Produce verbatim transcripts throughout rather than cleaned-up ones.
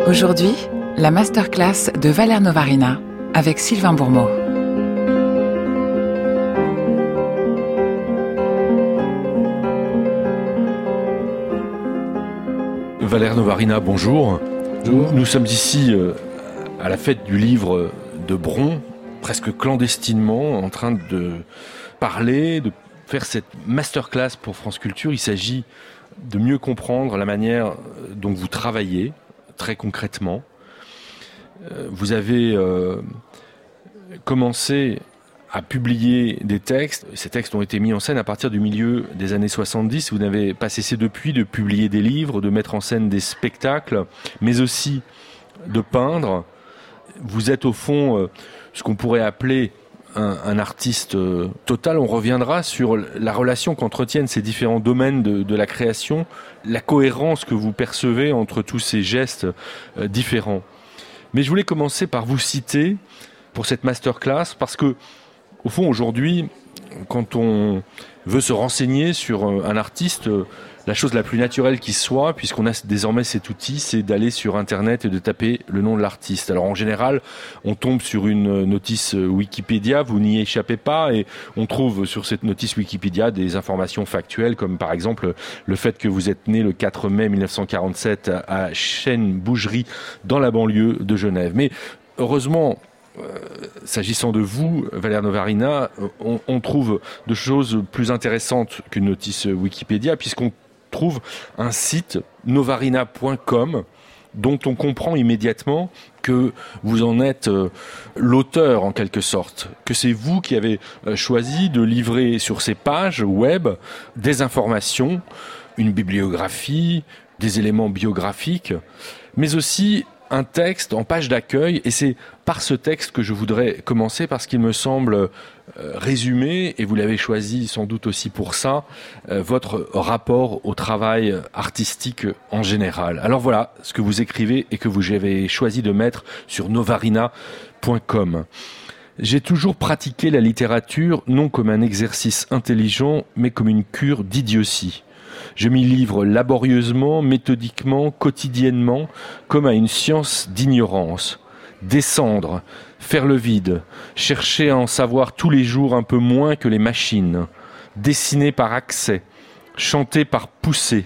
Aujourd'hui, la masterclass de Valère Novarina avec Sylvain Bourmeau. Valère Novarina, bonjour. Bonjour. Nous sommes ici euh, à la fête du livre de Bron, presque clandestinement, en train de parler, de faire cette masterclass pour France Culture. Il s'agit de mieux comprendre la manière dont vous travaillez, très concrètement. Euh, vous avez euh, commencé à publier des textes. Ces textes ont été mis en scène à partir du milieu des années soixante-dix. Vous n'avez pas cessé depuis de publier des livres, de mettre en scène des spectacles, mais aussi de peindre. Vous êtes au fond euh, ce qu'on pourrait appeler un, un artiste euh, total. On reviendra sur la relation qu'entretiennent ces différents domaines de, de la création, la cohérence que vous percevez entre tous ces gestes euh, différents. Mais je voulais commencer par vous citer pour cette masterclass parce que au fond, aujourd'hui, quand on veut se renseigner sur un artiste, la chose la plus naturelle qui soit, puisqu'on a désormais cet outil, c'est d'aller sur Internet et de taper le nom de l'artiste. Alors en général, on tombe sur une notice Wikipédia, vous n'y échappez pas, et on trouve sur cette notice Wikipédia des informations factuelles, comme par exemple le fait que vous êtes né le quatre mai mille neuf cent quarante-sept à Chêne-Bougerie, dans la banlieue de Genève. Mais heureusement, Euh, s'agissant de vous, Valère Novarina, on, on trouve de choses plus intéressantes qu'une notice Wikipédia, puisqu'on trouve un site novarina point com dont on comprend immédiatement que vous en êtes euh, l'auteur en quelque sorte, que c'est vous qui avez euh, choisi de livrer sur ces pages web des informations, une bibliographie, des éléments biographiques, mais aussi un texte en page d'accueil, et c'est par ce texte que je voudrais commencer parce qu'il me semble euh, résumer, et vous l'avez choisi sans doute aussi pour ça, euh, votre rapport au travail artistique en général. Alors voilà ce que vous écrivez et que vous avez choisi de mettre sur novarina point com. J'ai toujours pratiqué la littérature non comme un exercice intelligent, mais comme une cure d'idiotie. Je m'y livre laborieusement, méthodiquement, quotidiennement, comme à une science d'ignorance. Descendre, faire le vide, chercher à en savoir tous les jours un peu moins que les machines, dessiner par accès, chanter par poussée,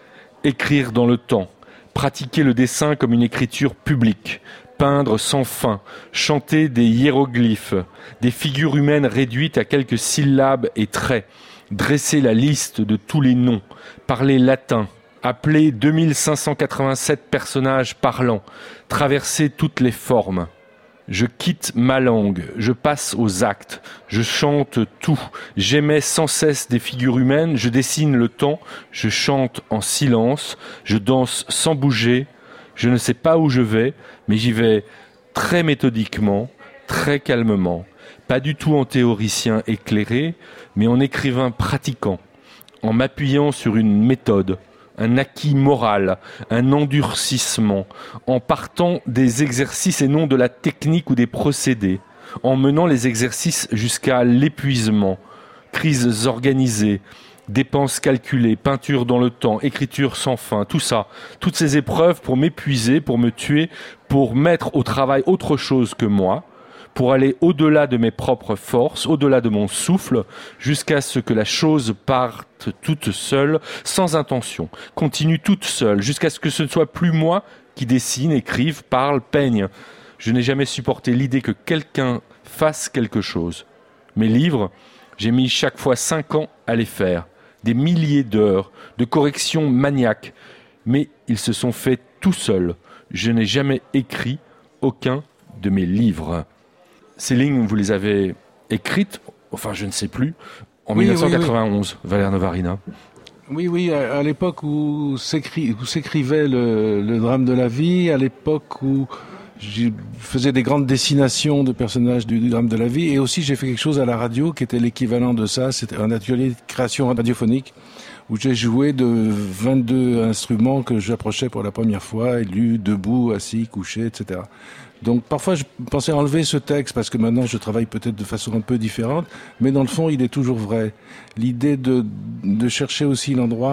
écrire dans le temps, pratiquer le dessin comme une écriture publique, peindre sans fin, chanter des hiéroglyphes, des figures humaines réduites à quelques syllabes et traits, dresser la liste de tous les noms, parler latin, appeler deux mille cinq cent quatre-vingt-sept personnages parlants, traverser toutes les formes. Je quitte ma langue, je passe aux actes, je chante tout, j'émets sans cesse des figures humaines, je dessine le temps, je chante en silence, je danse sans bouger, je ne sais pas où je vais, mais j'y vais très méthodiquement, très calmement. Pas du tout en théoricien éclairé, mais en écrivain pratiquant, en m'appuyant sur une méthode, un acquis moral, un endurcissement, en partant des exercices et non de la technique ou des procédés, en menant les exercices jusqu'à l'épuisement, crises organisées, dépenses calculées, peinture dans le temps, écriture sans fin, tout ça, toutes ces épreuves pour m'épuiser, pour me tuer, pour mettre au travail autre chose que moi, pour aller au-delà de mes propres forces, au-delà de mon souffle, jusqu'à ce que la chose parte toute seule, sans intention, continue toute seule, jusqu'à ce que ce ne soit plus moi qui dessine, écrive, parle, peigne. Je n'ai jamais supporté l'idée que quelqu'un fasse quelque chose. Mes livres, j'ai mis chaque fois cinq ans à les faire, des milliers d'heures, de corrections maniaques, mais ils se sont faits tout seuls. Je n'ai jamais écrit aucun de mes livres. Ces lignes, vous les avez écrites, enfin je ne sais plus, en oui, dix-neuf cent quatre-vingt-onze, oui, oui. Valère Novarina. Oui, oui, à, à l'époque où, s'écrit, où s'écrivait le, le drame de la vie, à l'époque où je faisais des grandes dessinations de personnages du, du drame de la vie, et aussi j'ai fait quelque chose à la radio qui était l'équivalent de ça, c'était un atelier de création radiophonique où j'ai joué de vingt-deux instruments que j'approchais pour la première fois, élus, debout, assis, couché, et cetera. Donc parfois je pensais enlever ce texte parce que maintenant je travaille peut-être de façon un peu différente, mais dans le fond il est toujours vrai. L'idée de, de chercher aussi l'endroit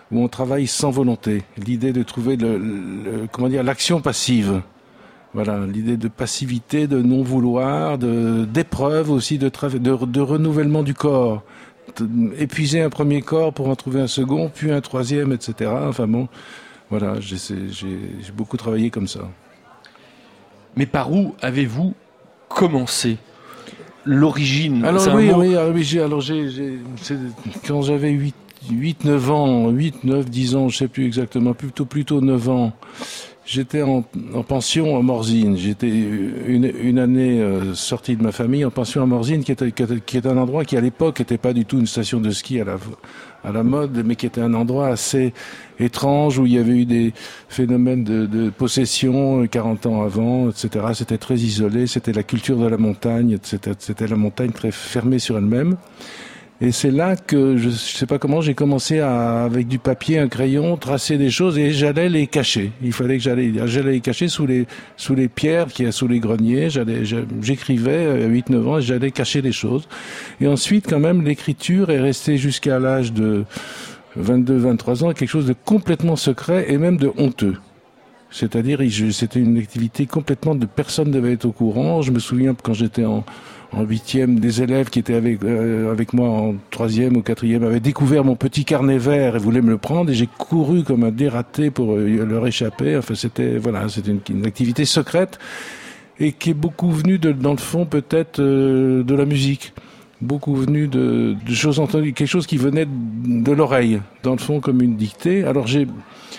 où on travaille sans volonté. L'idée de trouver le, le comment dire l'action passive. Voilà, l'idée de passivité, de non vouloir, de d'épreuve aussi, de, tra- de de renouvellement du corps. Épuiser un premier corps pour en trouver un second, puis un troisième, et cetera. Enfin bon, voilà, j'ai, j'ai, j'ai beaucoup travaillé comme ça. Mais par où avez-vous commencé? L'origine, alors c'est oui, un mot... oui, alors oui, j'ai, alors j'ai, j'ai c'est, quand j'avais huit neuf ans, huit neuf dix ans, je sais plus exactement, plutôt plutôt neuf ans, j'étais en, en pension à Morzine. J'étais une, une année euh, sorti de ma famille en pension à Morzine, qui était, qui est un endroit qui à l'époque n'était pas du tout une station de ski à la, à la mode, mais qui était un endroit assez étrange où il y avait eu des phénomènes de, de possession quarante ans avant, et cetera. C'était très isolé, c'était la culture de la montagne, c'était, c'était la montagne très fermée sur elle-même. Et c'est là que, je sais pas comment, j'ai commencé à, avec du papier, un crayon, tracer des choses et j'allais les cacher. Il fallait que j'allais, j'allais les cacher sous les, sous les pierres qui y a sous les greniers. J'allais, j'écrivais à huit neuf ans et j'allais cacher les choses. Et ensuite, quand même, l'écriture est restée jusqu'à l'âge de vingt-deux vingt-trois ans quelque chose de complètement secret et même de honteux. C'est-à-dire, c'était une activité complètement de personne ne devait être au courant. Je me souviens quand j'étais en, en huitième, des élèves qui étaient avec euh, avec moi en troisième ou quatrième avaient découvert mon petit carnet vert et voulaient me le prendre et j'ai couru comme un dératé pour euh, leur échapper. Enfin, c'était voilà, c'était une, une activité secrète et qui est beaucoup venue de, dans le fond peut-être euh, de la musique. Beaucoup venu de, de choses entendues, quelque chose qui venait de, de l'oreille, dans le fond comme une dictée. Alors j'ai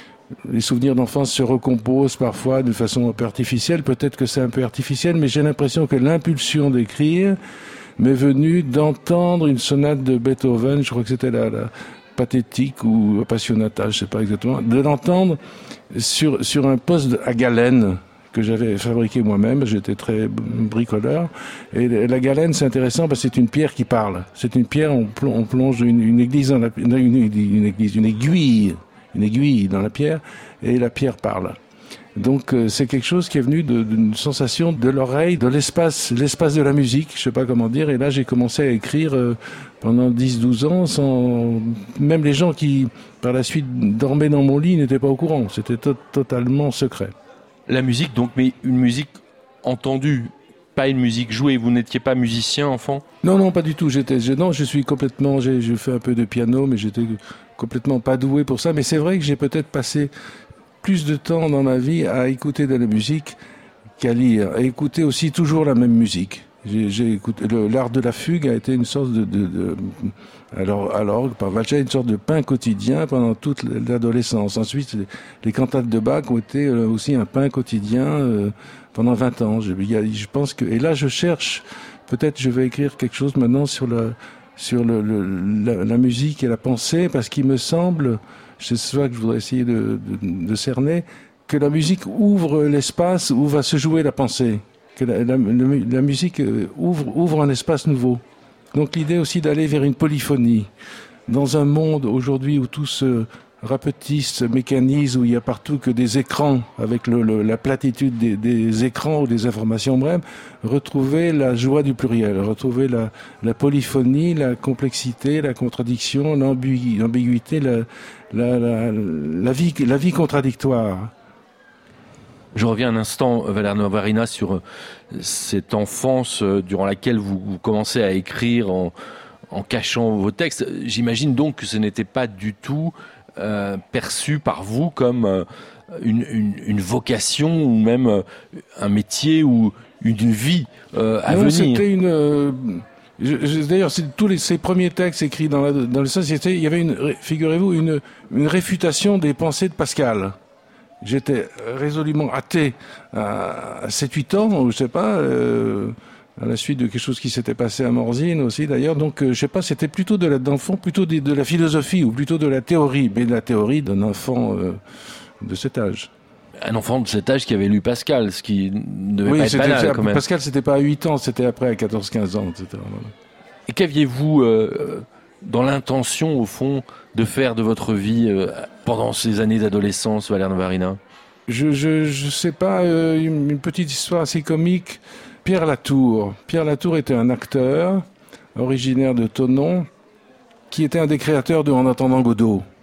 les souvenirs d'enfance se recomposent parfois de façon un peu artificielle. Peut-être que c'est un peu artificiel, mais j'ai l'impression que l'impulsion d'écrire m'est venue d'entendre une sonate de Beethoven. Je crois que c'était la, la pathétique ou appassionata, je sais pas exactement. De l'entendre sur sur un poste à galène que j'avais fabriqué moi-même. J'étais très bricoleur. Et la galène, c'est intéressant parce que c'est une pierre qui parle. C'est une pierre, on plonge une, une église dans la, une, une église, une aiguille. une aiguille dans la pierre, et la pierre parle. Donc euh, c'est quelque chose qui est venu de, d'une sensation de l'oreille, de l'espace, l'espace de la musique, je sais pas comment dire, et là j'ai commencé à écrire euh, pendant dix douze ans, sans... même les gens qui, par la suite, dormaient dans mon lit n'étaient pas au courant, c'était to- totalement secret. La musique, donc, mais une musique entendue, pas une musique jouée. Vous n'étiez pas musicien, enfant? Non, non, pas du tout. J'étais, je, non, je suis complètement, j'ai, je fais un peu de piano, mais j'étais complètement pas doué pour ça. Mais c'est vrai que j'ai peut-être passé plus de temps dans ma vie à écouter de la musique qu'à lire, à écouter aussi toujours la même musique. J'ai, j'ai écouté, le, l'art de la fugue a été une sorte de, de, de alors, alors, par Valcha, une sorte de pain quotidien pendant toute l'adolescence. Ensuite, les, les cantates de Bach ont été aussi un pain quotidien euh, pendant vingt ans. Je, je pense que, et là, je cherche, peut-être je vais écrire quelque chose maintenant sur la, sur le, le, la, la musique et la pensée, parce qu'il me semble, c'est ça que je voudrais essayer de, de, de cerner, que la musique ouvre l'espace où va se jouer la pensée. Que la, la, la musique ouvre, ouvre un espace nouveau. Donc l'idée aussi d'aller vers une polyphonie. Dans un monde aujourd'hui où tout se rapetisse, se mécanise, où il y a partout que des écrans, avec le, le, la platitude des, des écrans ou des informations brèves, retrouver la joie du pluriel, retrouver la, la polyphonie, la complexité, la contradiction, l'ambigu, l'ambiguïté, la, la, la, la, vie, la vie contradictoire. Je reviens un instant, Valère Novarina, sur cette enfance durant laquelle vous, vous commencez à écrire en, en cachant vos textes. J'imagine donc que ce n'était pas du tout euh, perçu par vous comme euh, une, une, une vocation ou même euh, un métier ou une vie euh, à non, venir. C'était une... Euh, je, je, d'ailleurs, c'est, tous les, ces premiers textes écrits dans, la, dans le société, il y avait, une, figurez-vous, une, une réfutation des pensées de Pascal. J'étais résolument athée à sept huit ans, je sais pas, euh, à la suite de quelque chose qui s'était passé à Morzine aussi d'ailleurs. Donc, euh, je sais pas, c'était plutôt de la, d'enfant, plutôt de, de la philosophie ou plutôt de la théorie, mais de la théorie d'un enfant euh, de cet âge. Un enfant de cet âge qui avait lu Pascal, ce qui ne devait oui, pas être banal quand même. Pascal, c'était pas à huit ans, c'était après à quatorze quinze ans, et cetera. Et qu'aviez-vous euh, dans l'intention, au fond, de faire de votre vie euh, pendant ces années d'adolescence, Valère Novarina? Je je je sais pas, euh, une, une petite histoire assez comique. Pierre Latour. Pierre Latour était un acteur originaire de Thonon, qui était un des créateurs de En attendant Godot.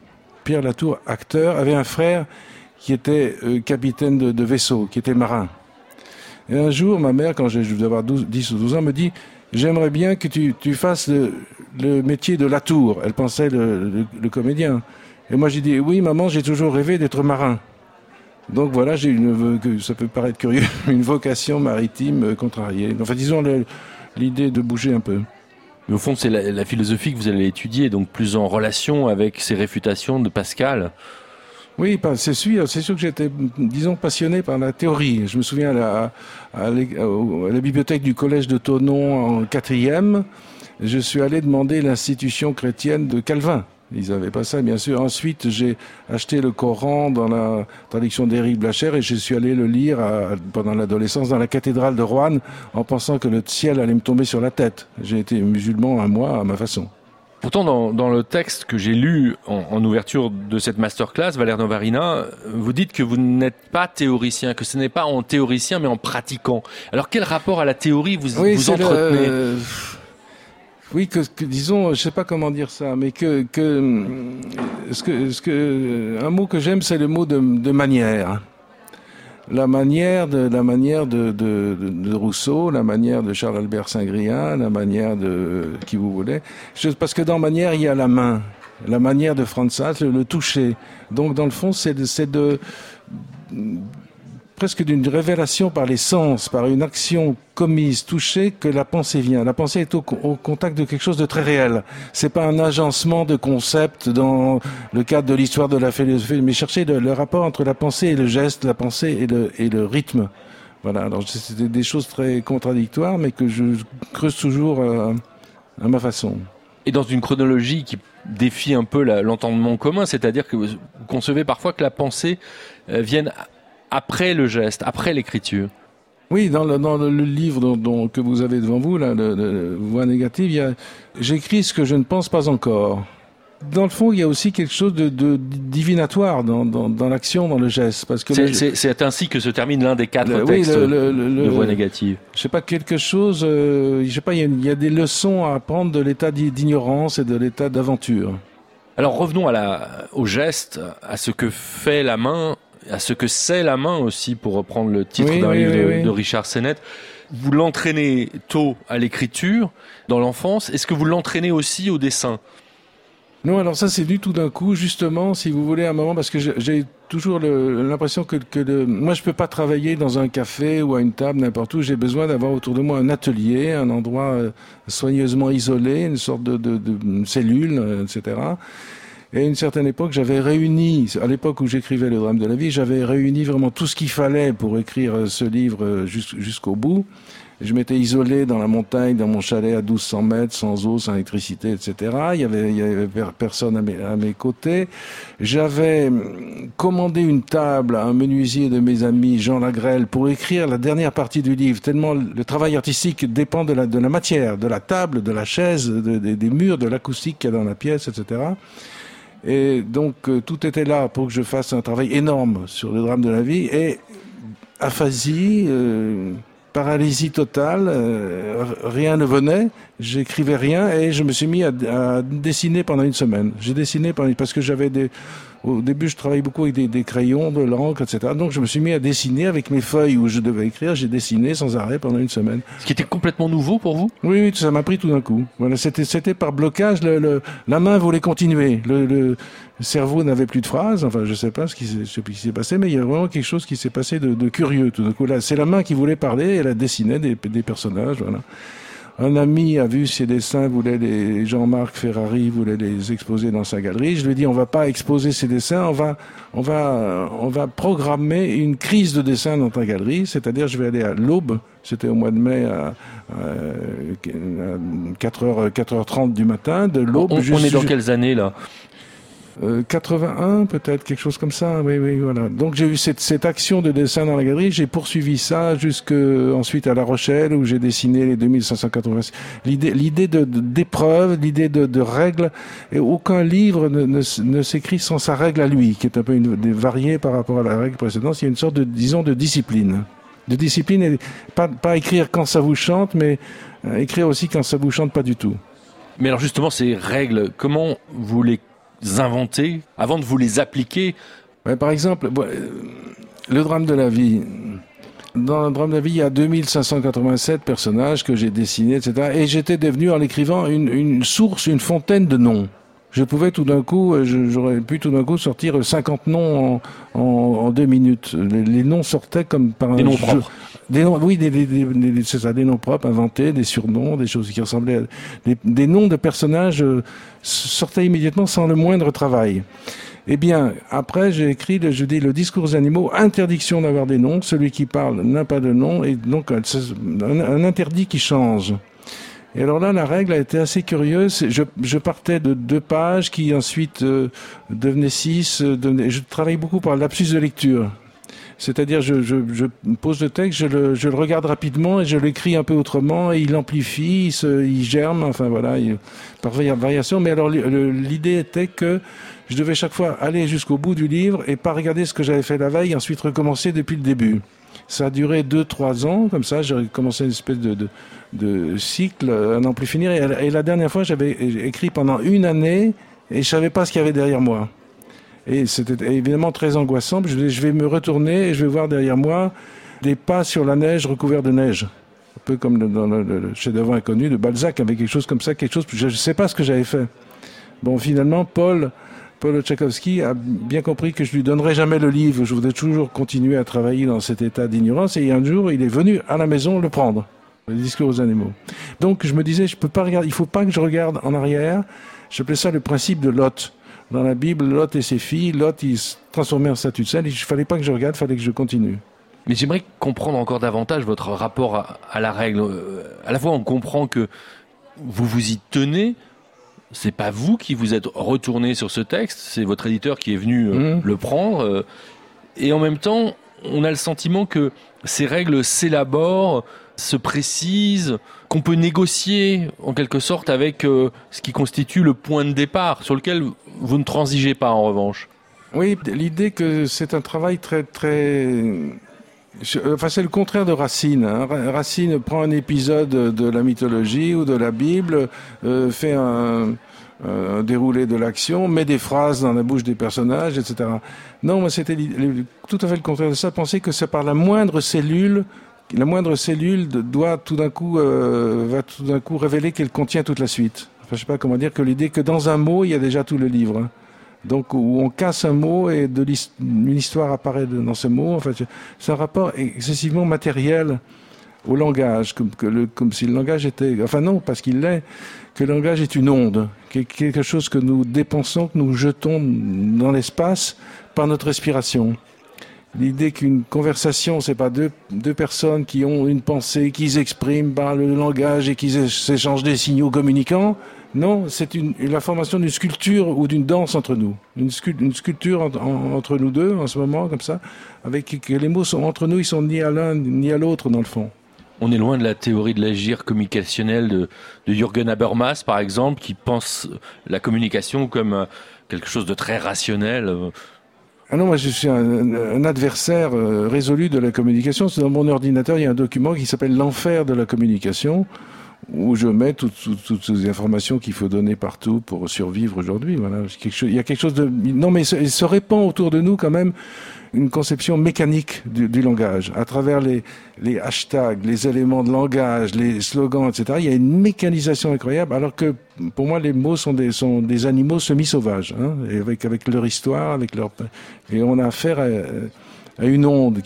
Pierre Latour, acteur, avait un frère qui était euh, capitaine de, de vaisseau, qui était marin. Et un jour, ma mère, quand je devais avoir douze, dix ou douze ans, me dit « J'aimerais bien que tu, tu fasses le, le métier de Latour ». Elle pensait le, le, le comédien. Et moi, j'ai dit « Oui, maman, j'ai toujours rêvé d'être marin ». Donc voilà, j'ai une, ça peut paraître curieux, une vocation maritime contrariée. Enfin, disons le, l'idée de bouger un peu. Mais au fond, c'est la, la philosophie que vous allez étudier, donc plus en relation avec ces réfutations de Pascal. Oui, c'est sûr, c'est sûr que j'étais, disons, passionné par la théorie. Je me souviens à la, à la, à la bibliothèque du collège de Thonon en quatrième, je suis allé demander l'institution chrétienne de Calvin. Ils n'avaient pas ça, bien sûr. Ensuite, j'ai acheté le Coran dans la traduction d'Éric Blacher et je suis allé le lire à, pendant l'adolescence dans la cathédrale de Roanne en pensant que le ciel allait me tomber sur la tête. J'ai été musulman un mois à ma façon. Pourtant, dans, dans le texte que j'ai lu en, en ouverture de cette masterclass, Valère Novarina, vous dites que vous n'êtes pas théoricien, que ce n'est pas en théoricien mais en pratiquant. Alors, quel rapport à la théorie vous, oui, vous entretenez ? le... Oui, que, que disons, je sais pas comment dire ça, mais que, que, ce que, ce que, un mot que j'aime, c'est le mot de, de manière. La manière de, la manière de, de, de Rousseau, la manière de Charles-Albert Saint-Grien, la manière de qui vous voulez. Je, parce que dans manière, il y a la main, la manière de Franz Hals, le, le toucher. Donc, dans le fond, c'est de, c'est de, presque d'une révélation par les sens, par une action commise, touchée, que la pensée vient. La pensée est au, au contact de quelque chose de très réel. C'est pas un agencement de concepts dans le cadre de l'histoire de la philosophie, mais chercher le, le rapport entre la pensée et le geste, la pensée et le, et le rythme. Voilà. Alors, c'était des choses très contradictoires, mais que je creuse toujours euh, à ma façon. Et dans une chronologie qui défie un peu la, l'entendement commun, c'est-à-dire que vous concevez parfois que la pensée euh, vienne après le geste, après l'écriture. Oui, dans le, dans le livre dont, dont, que vous avez devant vous, là, le, le Voix négative, il y a, j'écris ce que je ne pense pas encore. Dans le fond, il y a aussi quelque chose de, de divinatoire dans, dans, dans l'action, dans le geste. Parce que c'est, le, c'est, c'est ainsi que se termine l'un des quatre le, textes oui, le, le, le, de Voix négative. Je sais pas, quelque chose, euh, je sais pas, il y, a, il y a des leçons à apprendre de l'état d'ignorance et de l'état d'aventure. Alors revenons à la, au geste, à ce que fait la main, à ce que c'est la main aussi, pour reprendre le titre oui, d'un oui, livre oui, de, oui. de Richard Sennett. Vous l'entraînez tôt à l'écriture, dans l'enfance. Est-ce que vous l'entraînez aussi au dessin ? Non, alors ça c'est venu tout d'un coup, justement, si vous voulez, à un moment, parce que j'ai, j'ai toujours le, l'impression que, que le, moi je peux pas travailler dans un café ou à une table, n'importe où. J'ai besoin d'avoir autour de moi un atelier, un endroit euh, soigneusement isolé, une sorte de, de, de cellule, euh, et cetera. Et à une certaine époque, j'avais réuni, à l'époque où j'écrivais Le drame de la vie, j'avais réuni vraiment tout ce qu'il fallait pour écrire ce livre jusqu'au bout. Je m'étais isolé dans la montagne, dans mon chalet à douze cents mètres, sans eau, sans électricité, et cetera. Il y avait, il y avait personne à mes, à mes côtés. J'avais commandé une table à un menuisier de mes amis, Jean Lagrelle, pour écrire la dernière partie du livre, tellement le travail artistique dépend de la, de la matière, de la table, de la chaise, de, de, des murs, de l'acoustique qu'il y a dans la pièce, et cetera. Et donc, euh, tout était là pour que je fasse un travail énorme sur le drame de la vie. Et aphasie, euh, paralysie totale, euh, rien ne venait, j'écrivais rien et je me suis mis à, à dessiner pendant une semaine. J'ai dessiné pendant, parce que j'avais des... Au début, je travaillais beaucoup avec des, des crayons, de l'encre, et cetera. Donc, je me suis mis à dessiner avec mes feuilles où je devais écrire. J'ai dessiné sans arrêt pendant une semaine. Ce qui était complètement nouveau pour vous ? Oui, oui, ça m'a pris tout d'un coup. Voilà, c'était, c'était par blocage. Le, le, la main voulait continuer. Le, le cerveau n'avait plus de phrases. Enfin, je sais pas ce qui s'est, je sais plus ce qui s'est passé, mais il y a vraiment quelque chose qui s'est passé de, de curieux tout d'un coup. Là, c'est la main qui voulait parler. Elle a dessiné des, des personnages. Voilà. Un ami a vu ces dessins, voulait les, Jean-Marc Ferrari voulait les exposer dans sa galerie. Je lui ai dit, on va pas exposer ces dessins, on va, on va, on va programmer une crise de dessin dans ta galerie. C'est-à-dire, je vais aller à l'Aube. C'était au mois de mai à, à quatre heures, quatre heures trente du matin, de l'Aube. On, juste, on est dans juste, quelles années, là? Euh, quatre-vingt-un peut-être, quelque chose comme ça. Oui, oui, voilà. Donc j'ai eu cette, cette action de dessin dans la galerie. J'ai poursuivi ça jusque ensuite à La Rochelle où j'ai dessiné les deux mille cinq cent quatre-vingt-six. L'idée, l'idée de, de d'épreuve, l'idée de, de règles. Et aucun livre ne, ne, ne s'écrit sans sa règle à lui, qui est un peu une, variée par rapport à la règle précédente. Il y a une sorte de, disons, de discipline. De discipline, et pas, pas écrire quand ça vous chante, mais euh, écrire aussi quand ça vous chante pas du tout. Mais alors justement, ces règles, comment vous les inventer avant de vous les appliquer? Ouais, par exemple, le drame de la vie. Dans le drame de la vie, il y a deux mille cinq cent quatre-vingt-sept personnages que j'ai dessinés, et cetera. Et j'étais devenu, en l'écrivant, une, une source, une fontaine de noms. Je pouvais tout d'un coup, j'aurais pu tout d'un coup sortir cinquante noms en, en, en deux minutes. Les, les noms sortaient comme par un des noms jeu. propres. Des noms, oui, des, des, des, des, c'est ça, des noms propres, inventés, des surnoms, des choses qui ressemblaient à des, des noms de personnages euh, sortaient immédiatement sans le moindre travail. Eh bien, après, j'ai écrit, le, je dis, le discours aux animaux, interdiction d'avoir des noms. Celui qui parle n'a pas de nom, et donc un, un interdit qui change. Et alors là, la règle a été assez curieuse. Je, je partais de deux pages qui ensuite euh, devenaient six. Euh, devenaient, je travaille beaucoup par lapsus de lecture. C'est-à-dire, je, je, je pose le texte, je le, je le regarde rapidement et je l'écris un peu autrement et il amplifie, il, se, il germe, enfin voilà, il, par variation. Mais alors, le, l'idée était que je devais chaque fois aller jusqu'au bout du livre et pas regarder ce que j'avais fait la veille et ensuite recommencer depuis le début. Ça a duré deux, trois ans, comme ça, j'ai commencé une espèce de, de, de cycle à n'en plus finir. Et, et la dernière fois, j'avais écrit pendant une année et je savais pas ce qu'il y avait derrière moi. Et c'était évidemment très angoissant. Je, je vais me retourner et je vais voir derrière moi des pas sur la neige recouverts de neige. Un peu comme le, dans le, le chef-d'œuvre inconnu de Balzac, avec quelque chose comme ça, quelque chose. Je ne sais pas ce que j'avais fait. Bon, finalement, Paul, Paul Tchaikovsky a bien compris que je lui donnerais jamais le livre. Je voudrais toujours continuer à travailler dans cet état d'ignorance. Et un jour, il est venu à la maison le prendre, le discours aux animaux. Donc, je me disais, je peux pas regarder. Il faut pas que je regarde en arrière. J'appelais ça le principe de Lot. Dans la Bible, Lot et ses filles, Lot, il se transformait en statue de sel. Il ne fallait pas que je regarde, il fallait que je continue. Mais j'aimerais comprendre encore davantage votre rapport à, à la règle. À la fois, on comprend que vous vous y tenez. C'est pas vous qui vous êtes retourné sur ce texte, c'est votre éditeur qui est venu euh, mmh. le prendre. Euh, et en même temps, on a le sentiment que ces règles s'élaborent, se précisent, qu'on peut négocier en quelque sorte avec euh, ce qui constitue le point de départ, sur lequel vous ne transigez pas en revanche. Oui, l'idée que c'est un travail très très... Enfin, c'est le contraire de Racine. Hein. Racine prend un épisode de la mythologie ou de la Bible, euh, fait un, un déroulé de l'action, met des phrases dans la bouche des personnages, et cetera. Non, moi, c'était tout à fait le contraire de ça. Penser que c'est par la moindre cellule, la moindre cellule doit tout d'un coup, euh, va tout d'un coup révéler qu'elle contient toute la suite. Enfin, je sais pas comment dire, que l'idée que dans un mot, il y a déjà tout le livre. Hein. Donc, où on casse un mot et de l'hist- une histoire apparaît dans ce mot. En fait, c'est un rapport excessivement matériel au langage, comme, que le, comme si le langage était... Enfin non, parce qu'il l'est, que le langage est une onde, quelque chose que nous dépensons, que nous jetons dans l'espace par notre respiration. L'idée qu'une conversation, c'est pas deux, deux personnes qui ont une pensée, qui s'expriment par le langage et qui s'échangent des signaux communicants. Non, c'est une, la formation d'une sculpture ou d'une danse entre nous. Une, sculpt, une sculpture en, en, entre nous deux, en ce moment, comme ça, avec que les mots sont entre nous, ils sont ni à l'un ni à l'autre, dans le fond. On est loin de la théorie de l'agir communicationnel de, de Jürgen Habermas, par exemple, qui pense la communication comme quelque chose de très rationnel. Ah non, moi je suis un, un adversaire euh, résolu de la communication. C'est dans mon ordinateur, il y a un document qui s'appelle l'enfer de la communication, où je mets toutes, toutes, toutes ces informations qu'il faut donner partout pour survivre aujourd'hui. Voilà, quelque chose, il y a quelque chose de... Non, mais il se répand autour de nous quand même une conception mécanique du, du langage. À travers les, les hashtags, les éléments de langage, les slogans, et cetera, il y a une mécanisation incroyable, alors que pour moi, les mots sont des, sont des animaux semi-sauvages, hein, et avec, avec leur histoire, avec leur... Et on a affaire à, à une onde.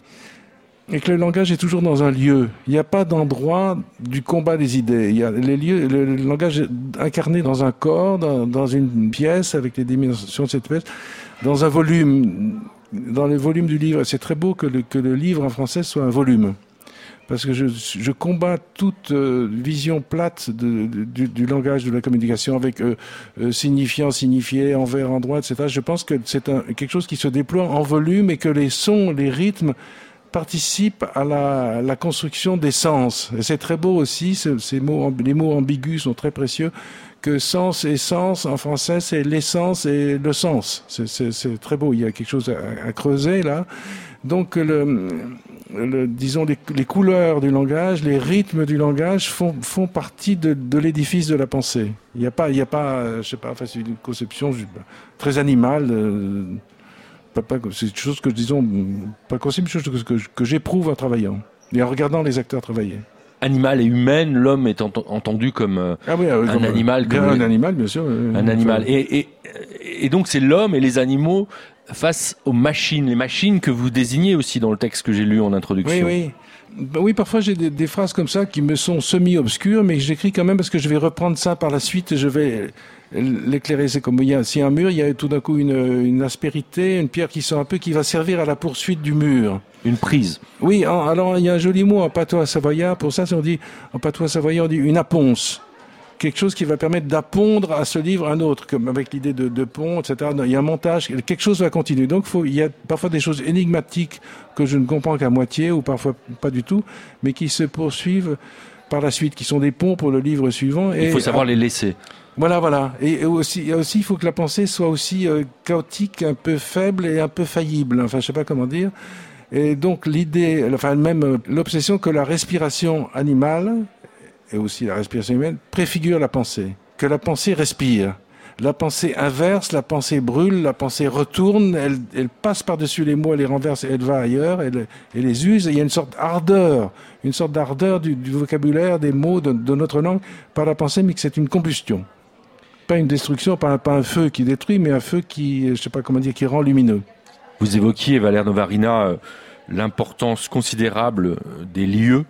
Et que le langage est toujours dans un lieu. Il n'y a pas d'endroit du combat des idées. Il y a les lieux, le, le langage est incarné dans un corps, dans, dans une pièce, avec les dimensions de cette pièce, dans un volume, dans le volume du livre. C'est très beau que le, que le livre en français soit un volume. Parce que je, je combats toute euh, vision plate de, de, du, du langage, de la communication, avec euh, euh, signifiant, signifié, envers, endroit, et cetera. Je pense que c'est un, quelque chose qui se déploie en volume et que les sons, les rythmes, participe à la, la construction des sens. Et c'est très beau aussi, ces, ces mots, les mots ambigus sont très précieux, que sens et sens, en français, c'est l'essence et le sens. C'est, c'est, c'est très beau, il y a quelque chose à, à creuser là. Donc, le, le, disons, les, les couleurs du langage, les rythmes du langage font, font partie de, de l'édifice de la pensée. Il n'y a pas, il y a pas, je sais pas, enfin, c'est une conception très animale. Euh, pas, pas, c'est une chose que, disons, pas possible, une chose que, que, que j'éprouve en travaillant et en regardant les acteurs travailler. Animal et humaine, l'homme est ent- entendu comme euh, ah oui, euh, un comme, animal. Comme un le... animal, bien sûr. Euh, un animal. Et, et, et donc c'est l'homme et les animaux face aux machines. Les machines que vous désignez aussi dans le texte que j'ai lu en introduction. Oui, oui. Ben oui, parfois j'ai des, des phrases comme ça qui me sont semi-obscures, mais j'écris quand même parce que je vais reprendre ça par la suite et je vais l'éclairer. C'est comme il y a, s'il y a un mur, il y a tout d'un coup une, une aspérité, une pierre qui sort un peu, qui va servir à la poursuite du mur. Une prise. Oui, en, alors il y a un joli mot en patois savoyard. Pour ça, on dit, en patois savoyard, on dit une aponce. Quelque chose qui va permettre d'appondre à ce livre un autre, comme avec l'idée de, de pont, et cetera. Il y a un montage, quelque chose va continuer. Donc, faut, il y a parfois des choses énigmatiques que je ne comprends qu'à moitié, ou parfois pas du tout, mais qui se poursuivent par la suite, qui sont des ponts pour le livre suivant. Et, il faut savoir ah, les laisser. Voilà, voilà. Et aussi, aussi, il faut que la pensée soit aussi euh, chaotique, un peu faible et un peu faillible. Enfin, je sais pas comment dire. Et donc, l'idée, enfin, même l'obsession que la respiration animale, et aussi la respiration humaine, préfigure la pensée. Que la pensée respire. La pensée inverse, la pensée brûle, la pensée retourne, elle, elle passe par-dessus les mots, elle les renverse, elle va ailleurs, elle, elle les use. Et il y a une sorte d'ardeur, une sorte d'ardeur du, du vocabulaire, des mots de, de notre langue par la pensée, mais que c'est une combustion. Pas une destruction, pas un, pas un feu qui détruit, mais un feu qui, je sais pas comment dire, qui rend lumineux. Vous évoquiez, Valère Novarina, l'importance considérable des lieux,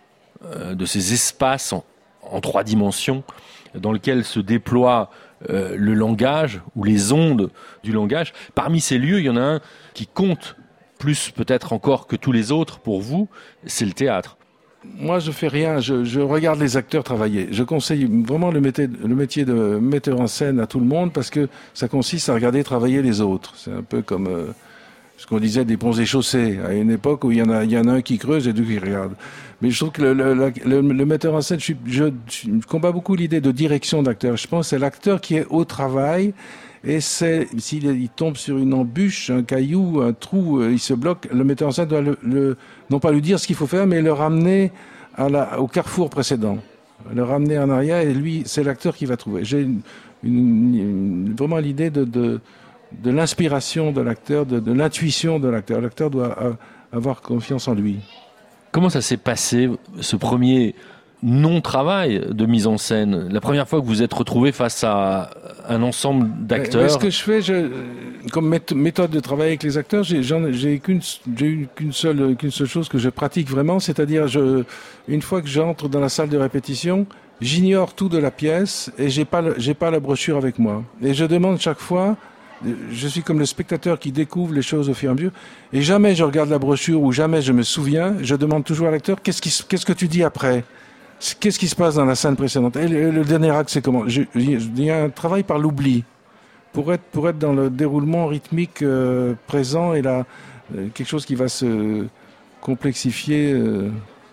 de ces espaces en, en trois dimensions dans lesquels se déploie euh, le langage ou les ondes du langage. Parmi ces lieux, il y en a un qui compte plus peut-être encore que tous les autres pour vous, c'est le théâtre. Moi, je fais rien, je, je regarde les acteurs travailler. Je conseille vraiment le métier, le métier de metteur en scène à tout le monde parce que ça consiste à regarder travailler les autres. C'est un peu comme euh, ce qu'on disait des ponts et chaussées, à une époque où il y en a, il y en a un qui creuse et deux qui regardent. Mais je trouve que le, le, le, le metteur en scène, je, je, je combats beaucoup l'idée de direction d'acteur. Je pense que c'est l'acteur qui est au travail et c'est, s'il il tombe sur une embûche, un caillou, un trou, il se bloque, le metteur en scène doit le, le, non pas lui dire ce qu'il faut faire, mais le ramener à la, au carrefour précédent. Le ramener en arrière et lui, c'est l'acteur qui va trouver. J'ai une, une, une, vraiment l'idée de, de, de l'inspiration de l'acteur, de, de l'intuition de l'acteur. L'acteur doit avoir confiance en lui. Comment ça s'est passé, ce premier non-travail de mise en scène? La première fois que vous êtes retrouvé face à un ensemble d'acteurs. Mais ce que je fais, je, comme méthode de travail avec les acteurs, j'ai, j'en, j'ai qu'une, j'ai eu qu'une seule, qu'une seule chose que je pratique vraiment, c'est-à-dire, je, une fois que j'entre dans la salle de répétition, j'ignore tout de la pièce et j'ai pas, le, j'ai pas la brochure avec moi. Et je demande chaque fois. Je suis comme le spectateur qui découvre les choses au fur et à mesure. Et jamais je regarde la brochure ou jamais je me souviens. Je demande toujours à l'acteur, qu'est-ce, qui, qu'est-ce que tu dis après? Qu'est-ce qui se passe dans la scène précédente? Et le, le dernier acte, c'est comment? je, Il y a un travail par l'oubli. Pour être, pour être dans le déroulement rythmique euh, présent et là, euh, quelque chose qui va se complexifier. Euh...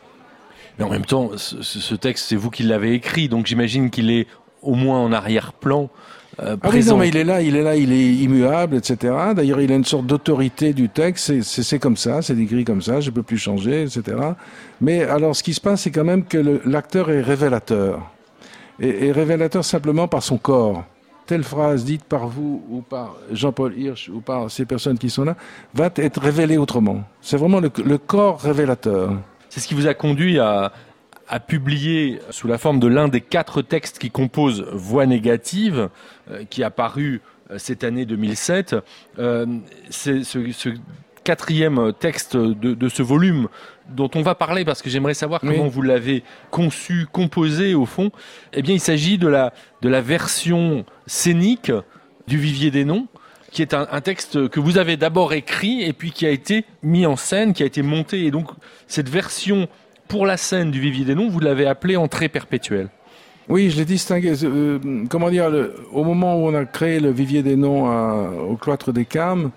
Mais en même temps, ce, ce texte, c'est vous qui l'avez écrit. Donc j'imagine qu'il est au moins en arrière-plan. Euh, ah oui, non, mais il est là, il est là, il est immuable, et cetera. D'ailleurs, il a une sorte d'autorité du texte. C'est, c'est, c'est comme ça, c'est écrit comme ça, je peux plus changer, et cetera. Mais alors, ce qui se passe, c'est quand même que le, l'acteur est révélateur. Et, et révélateur simplement par son corps. Telle phrase dite par vous, ou par Jean-Paul Hirsch, ou par ces personnes qui sont là, va être révélée autrement. C'est vraiment le, le corps révélateur. C'est ce qui vous a conduit à... a publié sous la forme de l'un des quatre textes qui composent Voix négative, euh, qui a paru euh, cette année deux mille sept. Euh, c'est ce, ce quatrième texte de, de ce volume dont on va parler parce que j'aimerais savoir comment oui. vous l'avez conçu, composé au fond. Eh bien, il s'agit de la, de la version scénique du Vivier des Noms, qui est un, un texte que vous avez d'abord écrit et puis qui a été mis en scène, qui a été monté. Et donc, cette version pour la scène du Vivier des Noms, vous l'avez appelé Entrée perpétuelle. Oui, je l'ai distingué. Euh, comment dire, le, au moment où on a créé le Vivier des Noms à, au cloître des Carmes,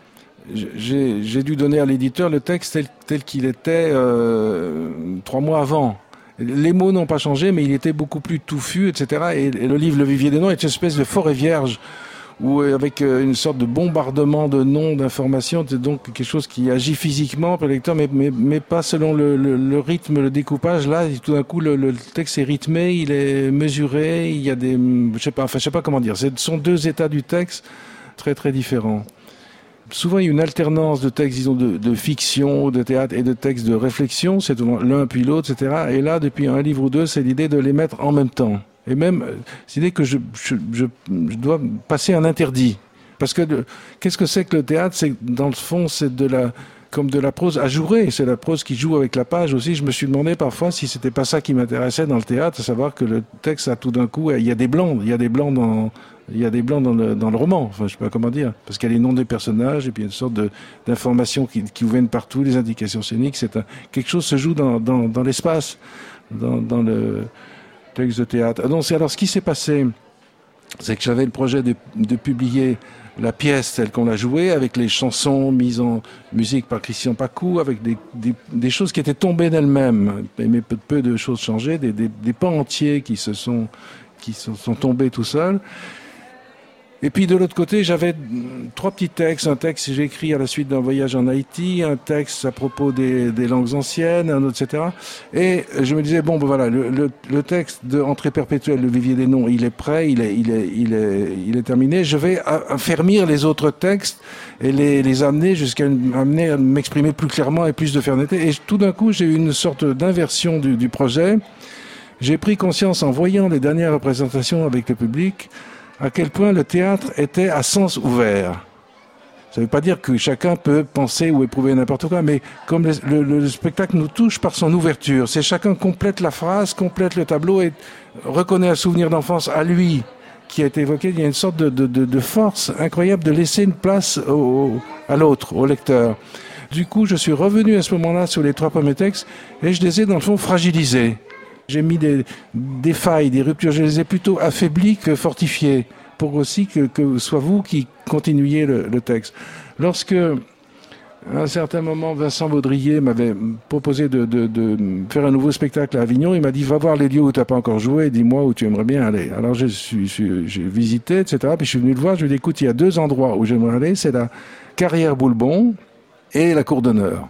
j'ai, j'ai dû donner à l'éditeur le texte tel, tel qu'il était euh, trois mois avant. Les mots n'ont pas changé, mais il était beaucoup plus touffu, et cetera. Et, et le livre Le Vivier des Noms est une espèce de forêt vierge ou avec une sorte de bombardement de noms, d'informations. C'est donc quelque chose qui agit physiquement pour le lecteur, mais, mais, mais pas selon le, le, le rythme, le découpage. Là, tout d'un coup, le, le texte est rythmé, il est mesuré, il y a des, je sais pas, enfin, je sais pas comment dire. Ce sont deux états du texte très très différents. Souvent, il y a une alternance de textes, disons, de, de fiction, de théâtre et de textes de réflexion. C'est l'un puis l'autre, et cetera. Et là, depuis un livre ou deux, c'est l'idée de les mettre en même temps. Et même, c'est l'idée que je, je, je, je dois passer un interdit. Parce que de, qu'est-ce que c'est que le théâtre? C'est, dans le fond, c'est de la, comme de la prose ajourée. C'est la prose qui joue avec la page aussi. Je me suis demandé parfois si c'était pas ça qui m'intéressait dans le théâtre, à savoir que le texte a tout d'un coup, il y a des blancs, il y a des blancs dans, il y a des blancs dans le, dans le roman. Enfin, je sais pas comment dire. Parce qu'il y a les noms des personnages et puis il y a une sorte de, d'informations qui, qui vous viennent partout, les indications scéniques. C'est un, quelque chose se joue dans, dans, dans l'espace, dans, dans le texte de théâtre. Donc, alors, ce qui s'est passé, c'est que j'avais le projet de, de publier la pièce telle qu'on l'a jouée, avec les chansons mises en musique par Christian Pacou, avec des, des, des choses qui étaient tombées d'elles-mêmes, mais peu, peu de choses changées, des, des, des pans entiers qui se sont, qui sont, sont tombés tout seuls. Et puis de l'autre côté, j'avais trois petits textes. Un texte que j'ai écrit à la suite d'un voyage en Haïti, un texte à propos des, des langues anciennes, un autre, et cetera. Et je me disais, bon, ben voilà, le, le, le texte de Entrée perpétuelle, le vivier des noms, il est prêt, il est, il est, il est, il est terminé. Je vais affermir les autres textes et les, les amener jusqu'à amener à m'exprimer plus clairement et plus de fermeté. Et tout d'un coup, j'ai eu une sorte d'inversion du, du projet. J'ai pris conscience en voyant les dernières représentations avec le public à quel point le théâtre était à sens ouvert. Ça ne veut pas dire que chacun peut penser ou éprouver n'importe quoi, mais comme le, le, le spectacle nous touche par son ouverture, c'est chacun complète la phrase, complète le tableau et reconnaît un souvenir d'enfance à lui qui a été évoqué. Il y a une sorte de, de, de, de force incroyable de laisser une place au, à l'autre, au lecteur. Du coup, je suis revenu à ce moment-là sur les trois premiers textes et je les ai dans le fond fragilisés. J'ai mis des, des failles, des ruptures, je les ai plutôt affaiblis que fortifiés, pour aussi que, que soit vous qui continuiez le, le texte. Lorsque, à un certain moment, Vincent Baudrier m'avait proposé de, de, de faire un nouveau spectacle à Avignon, il m'a dit, va voir les lieux où tu n'as pas encore joué, dis-moi où tu aimerais bien aller. Alors je suis, je, j'ai visité, et cetera. Puis je suis venu le voir, je lui ai dit, écoute, il y a deux endroits où j'aimerais aller, c'est la Carrière Boulbon et la Cour d'honneur.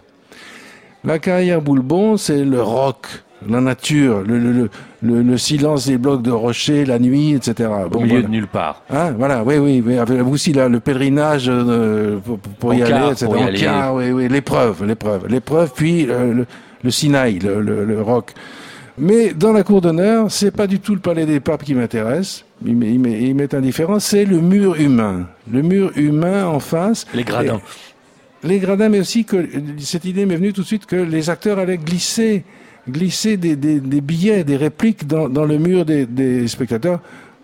La Carrière Boulbon, c'est le rock, la nature, le, le, le, le silence des blocs de rochers, la nuit, et cetera. Bon, au milieu voilà. de nulle part. Hein, voilà, oui, oui, oui. Avec aussi là, le pèlerinage euh, pour, pour y aller, et cetera. En car, oui, oui, l'épreuve, l'épreuve, l'épreuve, puis euh, le, le Sinaï, le, le, le roc. Mais dans la cour d'honneur, c'est pas du tout le palais des papes qui m'intéresse. Il m'est, il m'est, il m'est indifférent. C'est le mur humain, le mur humain en face. Les gradins. Et, les gradins, mais aussi que cette idée m'est venue tout de suite que les acteurs allaient glisser. glisser des, des, des billets, des répliques dans, dans le mur des, des spectateurs,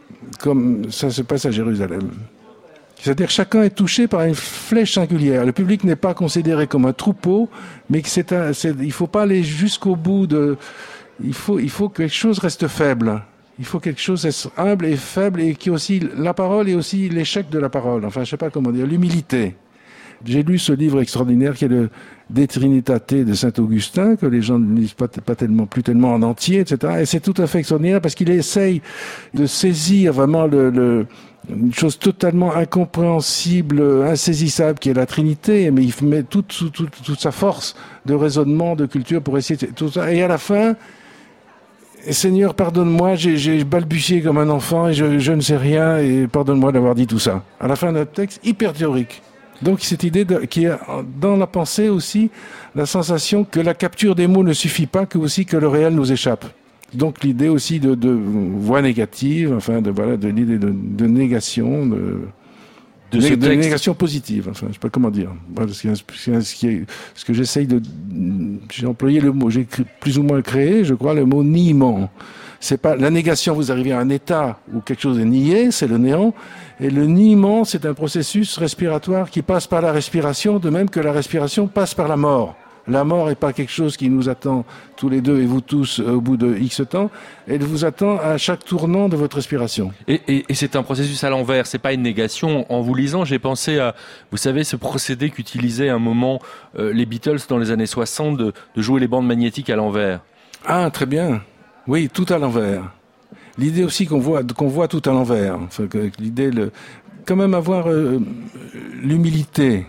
comme ça se passe à Jérusalem. C'est-à-dire que chacun est touché par une flèche singulière. Le public n'est pas considéré comme un troupeau, mais que c'est un, c'est, il faut pas aller jusqu'au bout de, il faut, il faut que quelque chose reste faible. Il faut quelque chose reste humble et faible et qui aussi, la parole et aussi l'échec de la parole. Enfin, je sais pas comment dire, l'humilité. J'ai lu ce livre extraordinaire qui est le De Trinitate de Saint-Augustin, que les gens ne lisent pas, pas tellement, plus tellement en entier, et cetera. Et c'est tout à fait extraordinaire parce qu'il essaye de saisir vraiment le, le, une chose totalement incompréhensible, insaisissable, qui est la Trinité, mais il met toute, toute, toute, toute sa force de raisonnement, de culture pour essayer de, tout ça. Et à la fin, Seigneur, pardonne-moi, j'ai, j'ai balbutié comme un enfant et je, je ne sais rien et pardonne-moi d'avoir dit tout ça. À la fin de notre texte, hyper théorique. Donc cette idée de, qui est dans la pensée aussi, la sensation que la capture des mots ne suffit pas, que aussi que le réel nous échappe. Donc l'idée aussi de, de voix négative, enfin de voilà, de l'idée de, de négation, de, de, de, de négation positive. Enfin, je sais pas comment dire. Voilà, ce, qui, ce, qui, ce que j'essaye de, j'ai employé le mot, j'ai plus ou moins créé, je crois, le mot niement. C'est pas la négation, vous arrivez à un état où quelque chose est nié, c'est le néant, et le niement, c'est un processus respiratoire qui passe par la respiration, de même que la respiration passe par la mort. La mort n'est pas quelque chose qui nous attend tous les deux et vous tous au bout de X temps, elle vous attend à chaque tournant de votre respiration. Et, et, et c'est un processus à l'envers, c'est pas une négation. En vous lisant, j'ai pensé à, vous savez, ce procédé qu'utilisaient à un moment euh, les Beatles dans les années soixante de, de jouer les bandes magnétiques à l'envers. Ah, très bien. Oui, tout à l'envers. L'idée aussi qu'on voit, qu'on voit tout à l'envers. Enfin, que l'idée, le, quand même avoir euh, l'humilité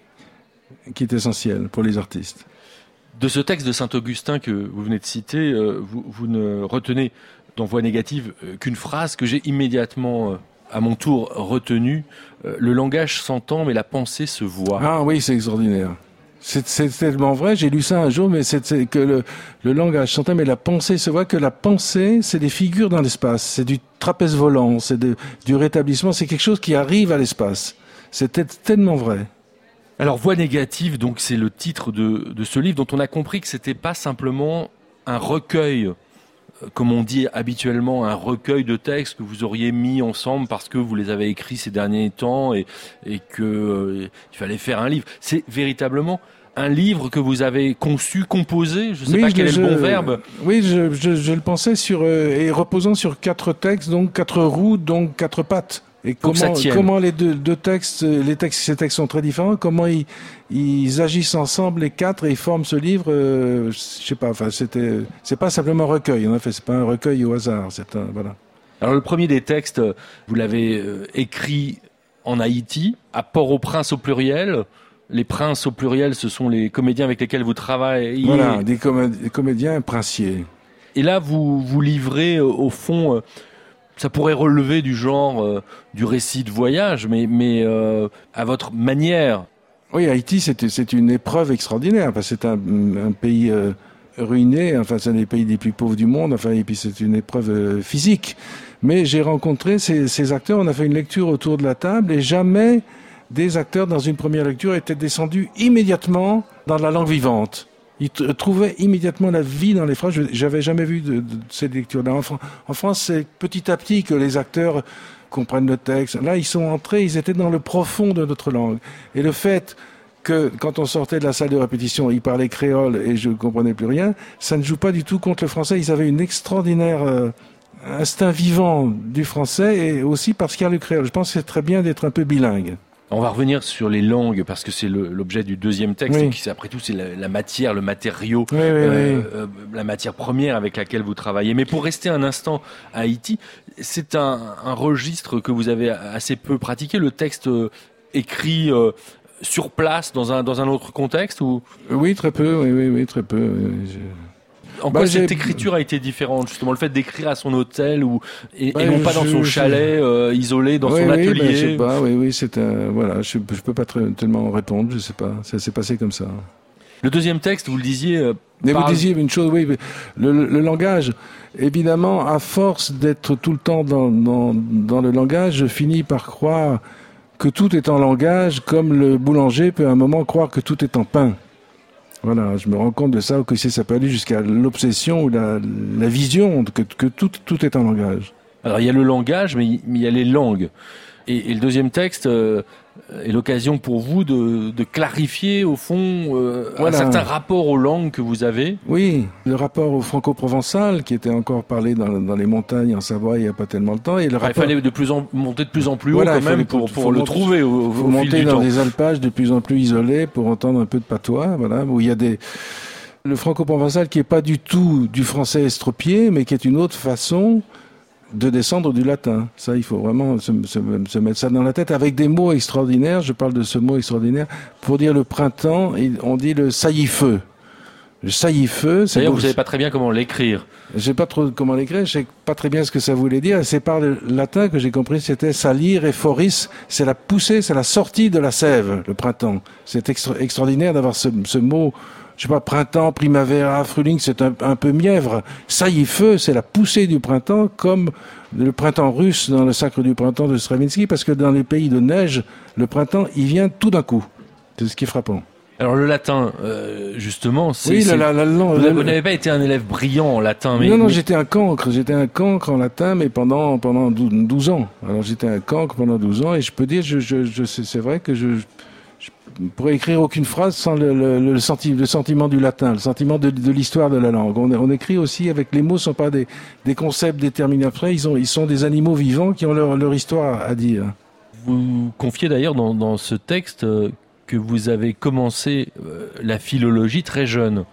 qui est essentielle pour les artistes. De ce texte de Saint-Augustin que vous venez de citer, euh, vous, vous ne retenez dans Voix négative euh, qu'une phrase que j'ai immédiatement, euh, à mon tour, retenue. Euh, le langage s'entend, mais la pensée se voit. Ah oui, c'est extraordinaire. C'est, c'est tellement vrai, j'ai lu ça un jour, mais c'est, c'est que le, le langage s'entend, mais la pensée se voit, que la pensée, c'est des figures dans l'espace, c'est du trapèze volant, c'est de, du rétablissement, c'est quelque chose qui arrive à l'espace. C'est tellement vrai. Alors, Voix négative, donc, c'est le titre de, de ce livre dont on a compris que c'était pas simplement un recueil, comme on dit habituellement, un recueil de textes que vous auriez mis ensemble parce que vous les avez écrits ces derniers temps et, et que euh, il fallait faire un livre. C'est véritablement un livre que vous avez conçu, composé, je ne sais oui, pas je, quel je, est le bon verbe. Oui, je, je, je le pensais sur euh, et reposant sur quatre textes, donc quatre roues, donc quatre pattes. Et Faut comment, comment les deux, deux textes, les textes, ces textes sont très différents. Comment ils, ils agissent ensemble les quatre et ils forment ce livre. Euh, je sais pas. Enfin, c'était, c'est pas simplement un recueil. En fait, c'est pas un recueil au hasard. C'est un, voilà. Alors le premier des textes, vous l'avez euh, écrit en Haïti, à Port-au-Prince au pluriel. Les princes au pluriel, ce sont les comédiens avec lesquels vous travaillez. Voilà, des, comé- des comédiens princiers. Et là, vous vous livrez euh, au fond. Euh, Ça pourrait relever du genre euh, du récit de voyage, mais, mais euh, à votre manière. Oui, Haïti, c'est, c'est une épreuve extraordinaire. Enfin, c'est un, un pays euh, ruiné. Enfin, c'est un des pays les plus pauvres du monde. Enfin, et puis c'est une épreuve euh, physique. Mais j'ai rencontré ces, ces acteurs. On a fait une lecture autour de la table et jamais des acteurs dans une première lecture étaient descendus immédiatement dans la langue vivante. Ils t- trouvaient immédiatement la vie dans les phrases. Je, j'avais jamais vu de, de, de cette lecture-là. En, Fran- en France, c'est petit à petit que les acteurs comprennent le texte. Là, ils sont entrés, ils étaient dans le profond de notre langue. Et le fait que, quand on sortait de la salle de répétition, ils parlaient créole et je ne comprenais plus rien, ça ne joue pas du tout contre le français. Ils avaient une extraordinaire euh, instinct vivant du français et aussi parce qu'il y a le créole. Je pense que c'est très bien d'être un peu bilingue. On va revenir sur les langues parce que c'est le, l'objet du deuxième texte. Oui. Qui, après tout, c'est la, la matière, le matériau, oui, oui, euh, oui. euh, la matière première avec laquelle vous travaillez. Mais pour rester un instant à Haïti, c'est un, un registre que vous avez assez peu pratiqué. Le texte euh, écrit euh, sur place dans un dans un autre contexte ou Oui, très peu. Oui, oui, oui, très peu. Oui, je... En quoi bah, cette j'ai... écriture a été différente, justement, le fait d'écrire à son hôtel ou et, bah, et non pas je, dans son je... chalet euh, isolé, dans oui, son oui, atelier. Bah, je sais pas. Oui, oui, c'est un. Voilà, je, je peux pas très, tellement répondre. Je sais pas. Ça s'est passé comme ça. Le deuxième texte, vous le disiez. Euh, Mais parle... vous disiez une chose. Oui, le, le, le langage. Évidemment, à force d'être tout le temps dans, dans dans le langage, je finis par croire que tout est en langage, comme le boulanger peut à un moment croire que tout est en pain. Voilà, je me rends compte de ça, que ça peut aller jusqu'à l'obsession ou la, la vision, que, que tout, tout est en langage. Alors il y a le langage, mais il y a les langues. Et, et le deuxième texte euh, est l'occasion pour vous de, de clarifier, au fond, euh, voilà. un certain rapport aux langues que vous avez. Oui, le rapport au franco-provençal, qui était encore parlé dans, dans les montagnes en Savoie il n'y a pas tellement de temps. Et le enfin, rapport... Il fallait de plus en, monter de plus en plus voilà, haut quand même pour, pour, pour le monter, trouver au, au faut fil monter du dans temps. des alpages de plus en plus isolés pour entendre un peu de patois, voilà, où il y a des... Le franco-provençal qui est pas du tout du français estropié, mais qui est une autre façon de descendre du latin. Ça, il faut vraiment se, se, se mettre ça dans la tête avec des mots extraordinaires. Je parle de ce mot extraordinaire. Pour dire le printemps, on dit le sailly-feu. Le sailly-feu, c'est... D'ailleurs, vous savez pas très bien comment l'écrire. Je sais pas trop comment l'écrire, je sais pas très bien ce que ça voulait dire. C'est par le latin que j'ai compris, c'était salir et foris. C'est la poussée, c'est la sortie de la sève, le printemps. C'est extra- extraordinaire d'avoir ce, ce mot... Je sais pas, printemps, primavera, frühling, c'est un, un peu mièvre. Sailly-feu, c'est la poussée du printemps, comme le printemps russe dans le Sacre du printemps de Stravinsky, parce que dans les pays de neige, le printemps, il vient tout d'un coup. C'est ce qui est frappant. Alors le latin, euh, justement, c'est... Oui, c'est... La, la, la, vous, la, vous n'avez pas été un élève brillant en latin, mais... Non, non, mais... j'étais un cancre. J'étais un cancre en latin, mais pendant pendant douze ans. Alors j'étais un cancre pendant douze ans, et je peux dire, je, je, je c'est vrai que je... je pourrais écrire aucune phrase sans le, le, le, senti, le sentiment du latin, le sentiment de, de l'histoire de la langue. On, on écrit aussi avec les mots, ne sont pas des, des concepts déterminés après, ils, ont, ils sont des animaux vivants qui ont leur, leur histoire à dire. Vous confiez d'ailleurs dans, dans ce texte euh, que vous avez commencé euh, la philologie très jeune.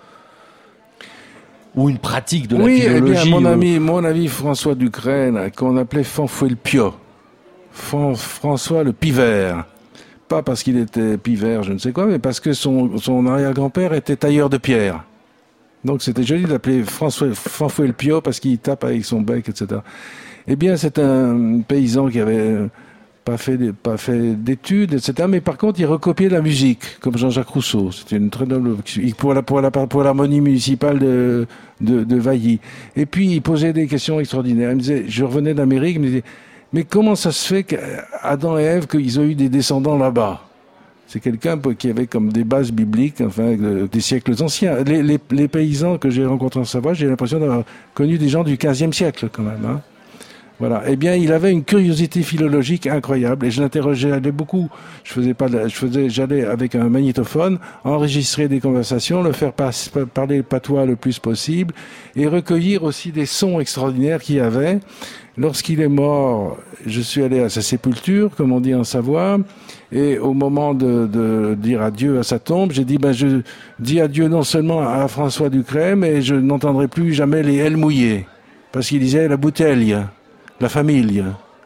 Ou une pratique de la oui, philologie. Oui, eh bien, mon ou... ami, mon ami François Ducrène, qu'on appelait Fanfouet le Pio. Fran- François le Pivert. Pas parce qu'il était pivert, je ne sais quoi, mais parce que son, son arrière-grand-père était tailleur de pierre. Donc c'était joli d'appeler François, François le Pio parce qu'il tape avec son bec, et cetera. Eh bien, c'est un paysan qui avait pas fait, pas fait d'études, et cetera. Mais par contre, il recopiait la musique, comme Jean-Jacques Rousseau. C'était une très noble, pour la, pour la, pour l'harmonie municipale de, de, de Vailly. Et puis, il posait des questions extraordinaires. Il me disait, je revenais d'Amérique, il me disait, mais comment ça se fait qu'Adam et Ève, qu'ils ont eu des descendants là-bas? C'est quelqu'un qui avait comme des bases bibliques, enfin, des siècles anciens. Les, les, les paysans que j'ai rencontrés en Savoie, j'ai l'impression d'avoir connu des gens du quinzième siècle, quand même, hein. Voilà. Eh bien, il avait une curiosité philologique incroyable et je l'interrogeais j'allais beaucoup. Je faisais pas, je faisais, j'allais avec un magnétophone enregistrer des conversations, le faire pas, parler patois le plus possible et recueillir aussi des sons extraordinaires qu'il y avait. Lorsqu'il est mort, je suis allé à sa sépulture, comme on dit en Savoie, et au moment de, de dire adieu à sa tombe, j'ai dit, ben, je dis adieu non seulement à François Ducret, mais je n'entendrai plus jamais les L mouillées. Parce qu'il disait la bouteille. La famille.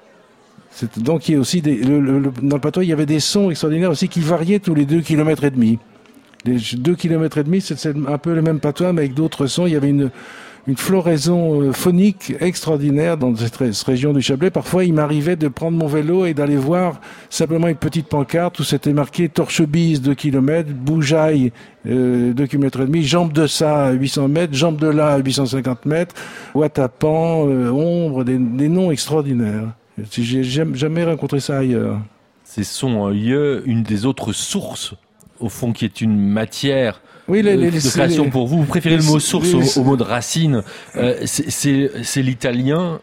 C'est, donc il y a aussi des, le, le, dans le patois il y avait des sons extraordinaires aussi qui variaient tous les deux kilomètres et demi. Les deux kilomètres et demi, c'est, c'est un peu le même patois mais avec d'autres sons. Il y avait une une floraison phonique extraordinaire dans cette, cette région du Chablais. Parfois, il m'arrivait de prendre mon vélo et d'aller voir simplement une petite pancarte où c'était marqué Torchebise deux kilomètres, Boujaille euh, deux kilomètres et demi, Jambe de ça à huit cents mètres, Jambe de là à huit cent cinquante mètres, Ouatapan, euh, Ombre, des, des noms extraordinaires. J'ai jamais rencontré ça ailleurs. Ces sont euh, une des autres sources, au fond, qui est une matière oui, les, les, de création les, pour vous. Vous préférez les, le mot source les, au, au mot de racine. Euh, c'est, c'est, c'est l'italien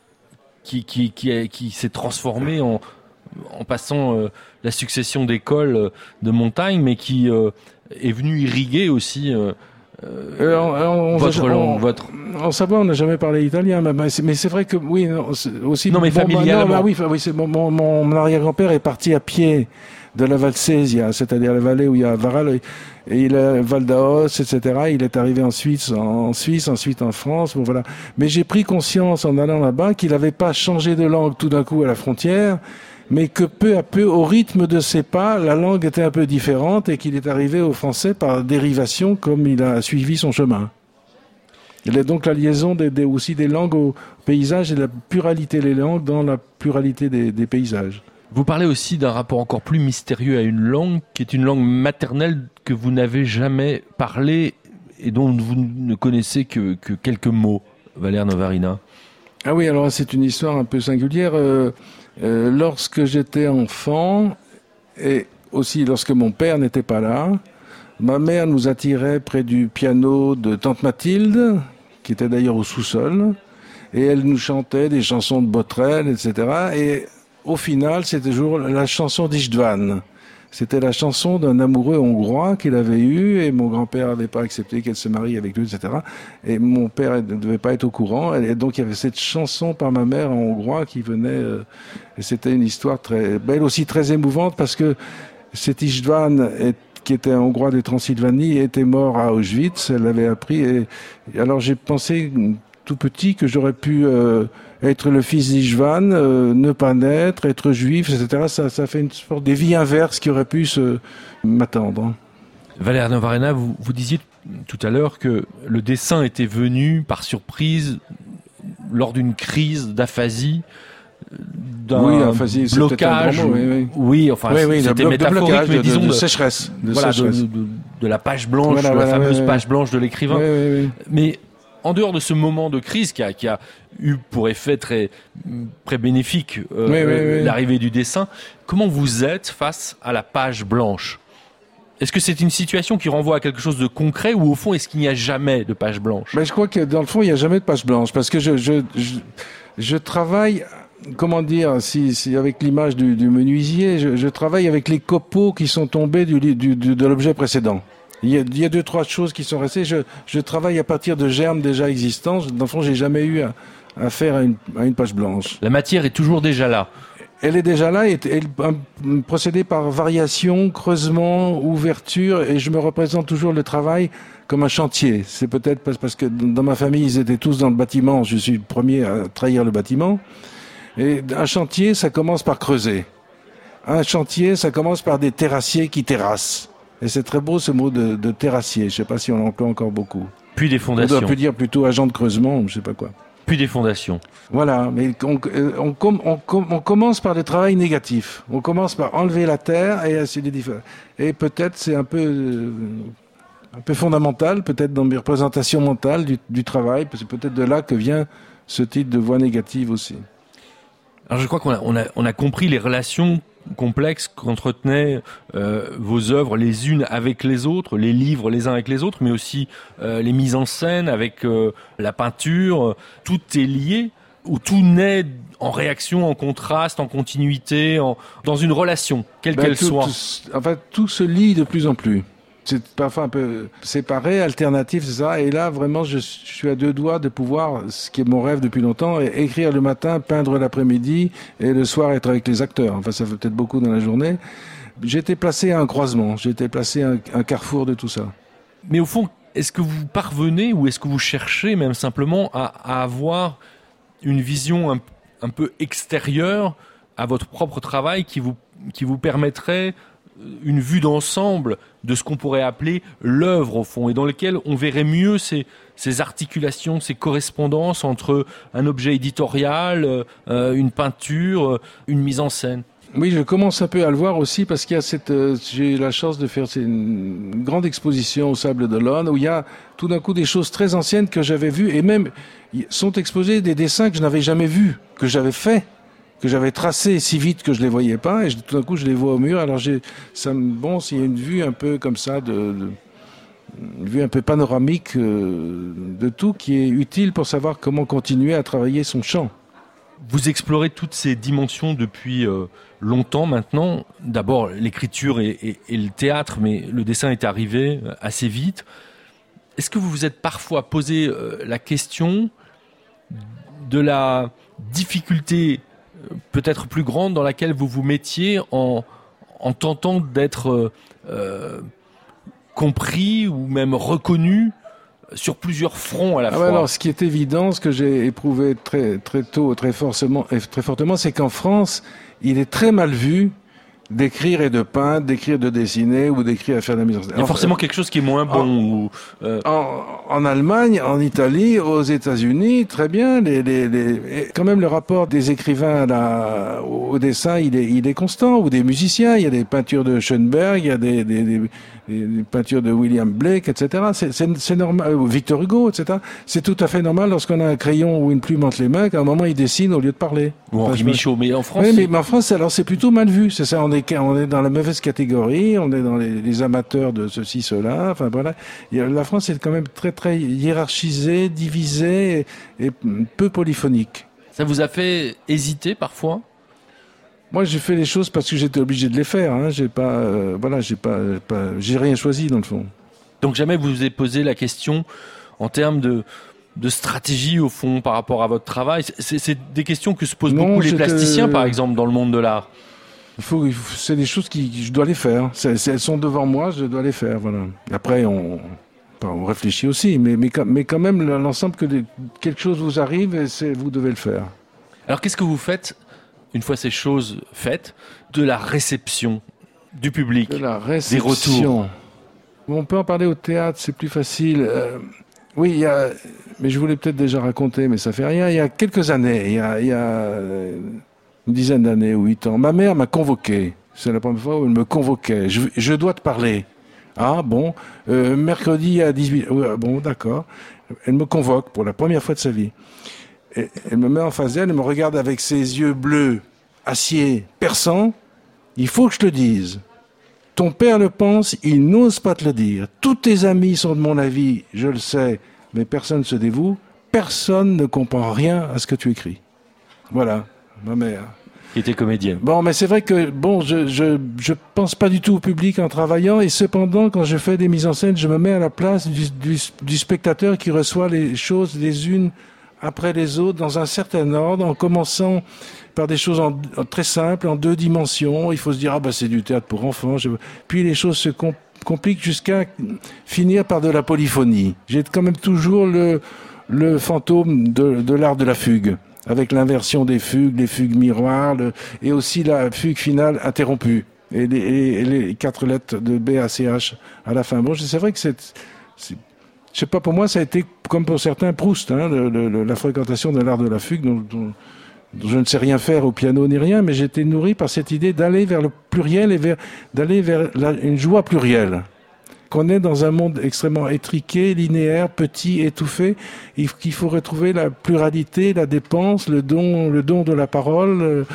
qui, qui, qui, qui s'est transformé en, en passant euh, la succession d'écoles de montagne, mais qui euh, est venu irriguer aussi euh, euh, on, on, votre on, langue. Votre... En Savoie, on n'a jamais parlé italien, mais c'est, mais c'est vrai que oui, non, c'est aussi. Non, mais bon, familialement. Bah, non, bah, oui, oui, c'est mon, mon, mon arrière-grand-père est parti à pied de la Valsesia, c'est-à-dire la vallée où il y a Varal, et il a Val d'Aos, et cetera. Il est arrivé en Suisse, en Suisse, ensuite en France, bon voilà. Mais j'ai pris conscience en allant là-bas qu'il n'avait pas changé de langue tout d'un coup à la frontière, mais que peu à peu, au rythme de ses pas, la langue était un peu différente et qu'il est arrivé au français par dérivation comme il a suivi son chemin. Il y a donc la liaison des, des, aussi des langues au paysage et la pluralité des langues dans la pluralité des, des paysages. Vous parlez aussi d'un rapport encore plus mystérieux à une langue qui est une langue maternelle que vous n'avez jamais parlé et dont vous ne connaissez que, que quelques mots, Valère Novarina. Ah oui, alors c'est une histoire un peu singulière. Euh, euh, lorsque j'étais enfant et aussi lorsque mon père n'était pas là, ma mère nous attirait près du piano de Tante Mathilde, qui était d'ailleurs au sous-sol, et elle nous chantait des chansons de Botrel, et cetera. Et au final, c'était toujours la chanson d'István. C'était la chanson d'un amoureux hongrois qu'il avait eu, et mon grand-père n'avait pas accepté qu'elle se marie avec lui, et cetera. Et mon père ne devait pas être au courant. Et donc, il y avait cette chanson par ma mère en hongrois qui venait, euh, et c'était une histoire très belle, aussi très émouvante, parce que cet István est qui était un Hongrois de Transylvanie, était mort à Auschwitz, elle l'avait appris, et, et alors j'ai pensé tout petit que j'aurais pu euh, être le fils d'István, euh, ne pas naître, être juif, et cetera. Ça, ça fait une sorte de vie inverse qui aurait pu se m'attendre. Valère Novarina, vous, vous disiez tout à l'heure que le dessin était venu par surprise lors d'une crise d'aphasie, d'un oui, aphasie, blocage, mot, oui, oui. oui, enfin, oui, oui, c'était blo- métaphorique, blocage, mais de, disons de, de, de sécheresse, de, voilà, sécheresse. De, de, de la page blanche, voilà, de la voilà, fameuse oui, page oui. blanche de l'écrivain. Oui, oui, oui. Mais en dehors de ce moment de crise qui a, qui a eu pour effet très, très bénéfique euh, oui, oui, oui. l'arrivée du dessin, comment vous êtes face à la page blanche ? Est-ce que c'est une situation qui renvoie à quelque chose de concret ou au fond est-ce qu'il n'y a jamais de page blanche ? Ben, je crois que dans le fond il n'y a jamais de page blanche parce que je, je, je, je travaille, comment dire, si, si avec l'image du, du menuisier, je, je travaille avec les copeaux qui sont tombés du, du, du, de l'objet précédent. Il y, a, il y a deux, trois choses qui sont restées. Je, je travaille à partir de germes déjà existants. Dans le fond, j'ai jamais eu à, à faire à une, à une page blanche. La matière est toujours déjà là. Elle est déjà là, et elle est procédée par variation, creusement, ouverture, et je me représente toujours le travail comme un chantier. C'est peut-être parce que dans ma famille, ils étaient tous dans le bâtiment. Je suis le premier à trahir le bâtiment. Et un chantier, ça commence par creuser. Un chantier, ça commence par des terrassiers qui terrassent. Et c'est très beau ce mot de, de terrassier. Je sais pas si on l'emploie encore beaucoup. Puis des fondations. On doit plus dire plutôt agent de creusement, je sais pas quoi. Puis des fondations. Voilà, mais on, on, on, on, on commence par le travail négatif. On commence par enlever la terre et ainsi de suite. Et peut-être c'est un peu, un peu fondamental, peut-être dans mes représentations mentales du, du travail. C'est peut-être de là que vient ce type de voix négative aussi. Alors je crois qu'on a, on a, on a compris les relations complexes qu'entretenaient euh, vos œuvres les unes avec les autres, les livres les uns avec les autres, mais aussi euh, les mises en scène avec euh, la peinture. Tout est lié, ou tout naît en réaction, en contraste, en continuité, en, dans une relation, quelle ben, qu'elle tout, soit. Tout, enfin, tout se lie de plus en plus. C'est parfois un peu séparé, alternatif, c'est ça. Et là, vraiment, je, je suis à deux doigts de pouvoir, ce qui est mon rêve depuis longtemps, écrire le matin, peindre l'après-midi, et le soir être avec les acteurs. Enfin, ça fait peut-être beaucoup dans la journée. J'ai été placé à un croisement, j'ai été placé à un, un carrefour de tout ça. Mais au fond, est-ce que vous parvenez, ou est-ce que vous cherchez même simplement à, à avoir une vision un, un peu extérieure à votre propre travail qui vous, qui vous permettrait une vue d'ensemble de ce qu'on pourrait appeler l'œuvre au fond, et dans lequel on verrait mieux ces, ces articulations, ces correspondances entre un objet éditorial, euh, une peinture, une mise en scène. Oui, je commence un peu à le voir aussi parce qu'il y a cette, euh, j'ai eu la chance de faire une grande exposition au Sable d'Olonne où il y a tout d'un coup des choses très anciennes que j'avais vues, et même sont exposés des dessins que je n'avais jamais vus, que j'avais faits, que j'avais tracé si vite que je les voyais pas, et je, tout d'un coup je les vois au mur. Alors j'ai, ça me, bon, s'il y a une vue un peu comme ça, de, de une vue un peu panoramique euh, de tout, qui est utile pour savoir comment continuer à travailler son champ. Vous explorez toutes ces dimensions depuis euh, longtemps maintenant. D'abord l'écriture et, et, et le théâtre, mais le dessin est arrivé assez vite. Est-ce que vous vous êtes parfois posé euh, la question de la difficulté peut-être plus grande dans laquelle vous vous mettiez en, en tentant d'être euh, compris ou même reconnu sur plusieurs fronts à la ah fois? Ouais, alors, ce qui est évident, ce que j'ai éprouvé très, très tôt, très fortement, très fortement, c'est qu'en France, il est très mal vu d'écrire et de peindre, d'écrire, de dessiner ou d'écrire et faire de la mise en scène. Il y a forcément quelque chose qui est moins bon. En, ou, euh... en, en Allemagne, en Italie, aux États-Unis, très bien. Les, les, les, quand même, le rapport des écrivains là, au dessin, il est, il est constant. Ou des musiciens, il y a des peintures de Schoenberg, il y a des, des, des, des peintures de William Blake, et cetera. C'est, c'est, c'est normal. Ou Victor Hugo, et cetera. C'est tout à fait normal lorsqu'on a un crayon ou une plume entre les mains, qu'à un moment il dessine au lieu de parler. Ou Henri enfin, Michaud, mais en France. Oui, mais, mais en France, alors c'est plutôt mal vu. C'est ça. On est, on est dans la mauvaise catégorie. On est dans les, les amateurs de ceci, cela. Enfin voilà. La France est quand même très très hiérarchisée, divisée et, et peu polyphonique. Ça vous a fait hésiter parfois? Moi, j'ai fait les choses parce que j'étais obligé de les faire. Hein. J'ai pas, euh, voilà, j'ai pas, pas, j'ai rien choisi dans le fond. Donc jamais vous vous avez posé la question en termes de de stratégie au fond par rapport à votre travail. C'est, c'est des questions que se posent non, beaucoup les plasticiens, par exemple, dans le monde de l'art. Il faut, il faut c'est des choses qui, je dois les faire. C'est, c'est, elles sont devant moi, je dois les faire. Voilà. Après, on, on réfléchit aussi, mais, mais, mais quand même, l'ensemble que des, quelque chose vous arrive, et c'est, vous devez le faire. Alors, qu'est-ce que vous faites une fois ces choses faites, de la réception du public, de la réception. Des retours? On peut en parler au théâtre, c'est plus facile. Euh, oui, il y a, mais je voulais peut-être déjà raconter, mais ça fait rien. Il y a quelques années, il y a, il y a une dizaine d'années ou huit ans, ma mère m'a convoqué. C'est la première fois où elle me convoquait. Je, je dois te parler. Ah bon, euh, mercredi à dix-huit heures. Ouais, bon, d'accord. Elle me convoque pour la première fois de sa vie. Et elle me met en face d'elle, elle me regarde avec ses yeux bleus, acier, perçants. Il faut que je te dise. Ton père le pense, il n'ose pas te le dire. Tous tes amis sont de mon avis, je le sais, mais personne ne se dévoue. Personne ne comprend rien à ce que tu écris. Voilà, ma mère. Qui était comédienne. Bon, mais c'est vrai que, bon, je, je, je pense pas du tout au public en travaillant, et cependant, quand je fais des mises en scène, je me mets à la place du, du, du spectateur qui reçoit les choses les unes après les autres, dans un certain ordre, en commençant par des choses en, en, très simples, en deux dimensions. Il faut se dire, ah bah c'est du théâtre pour enfants. Je... Puis les choses se com- compliquent jusqu'à finir par de la polyphonie. J'ai quand même toujours le, le fantôme de, de l'art de la fugue. avec l'inversion des fugues, les fugues miroirs, le, et aussi la fugue finale interrompue, et les, et les quatre lettres de B A C H à la fin. Bon, c'est vrai que c'est, c'est je sais pas, pour moi, ça a été, comme pour certains, Proust, hein, le, le, la fréquentation de l'art de la fugue, dont, dont, dont je ne sais rien faire au piano ni rien, mais j'ai été nourri par cette idée d'aller vers le pluriel et vers, d'aller vers la, une joie plurielle. Qu'on est dans un monde extrêmement étriqué, linéaire, petit, étouffé, il, qu'il faut retrouver la pluralité, la dépense, le don, le don de la parole, le,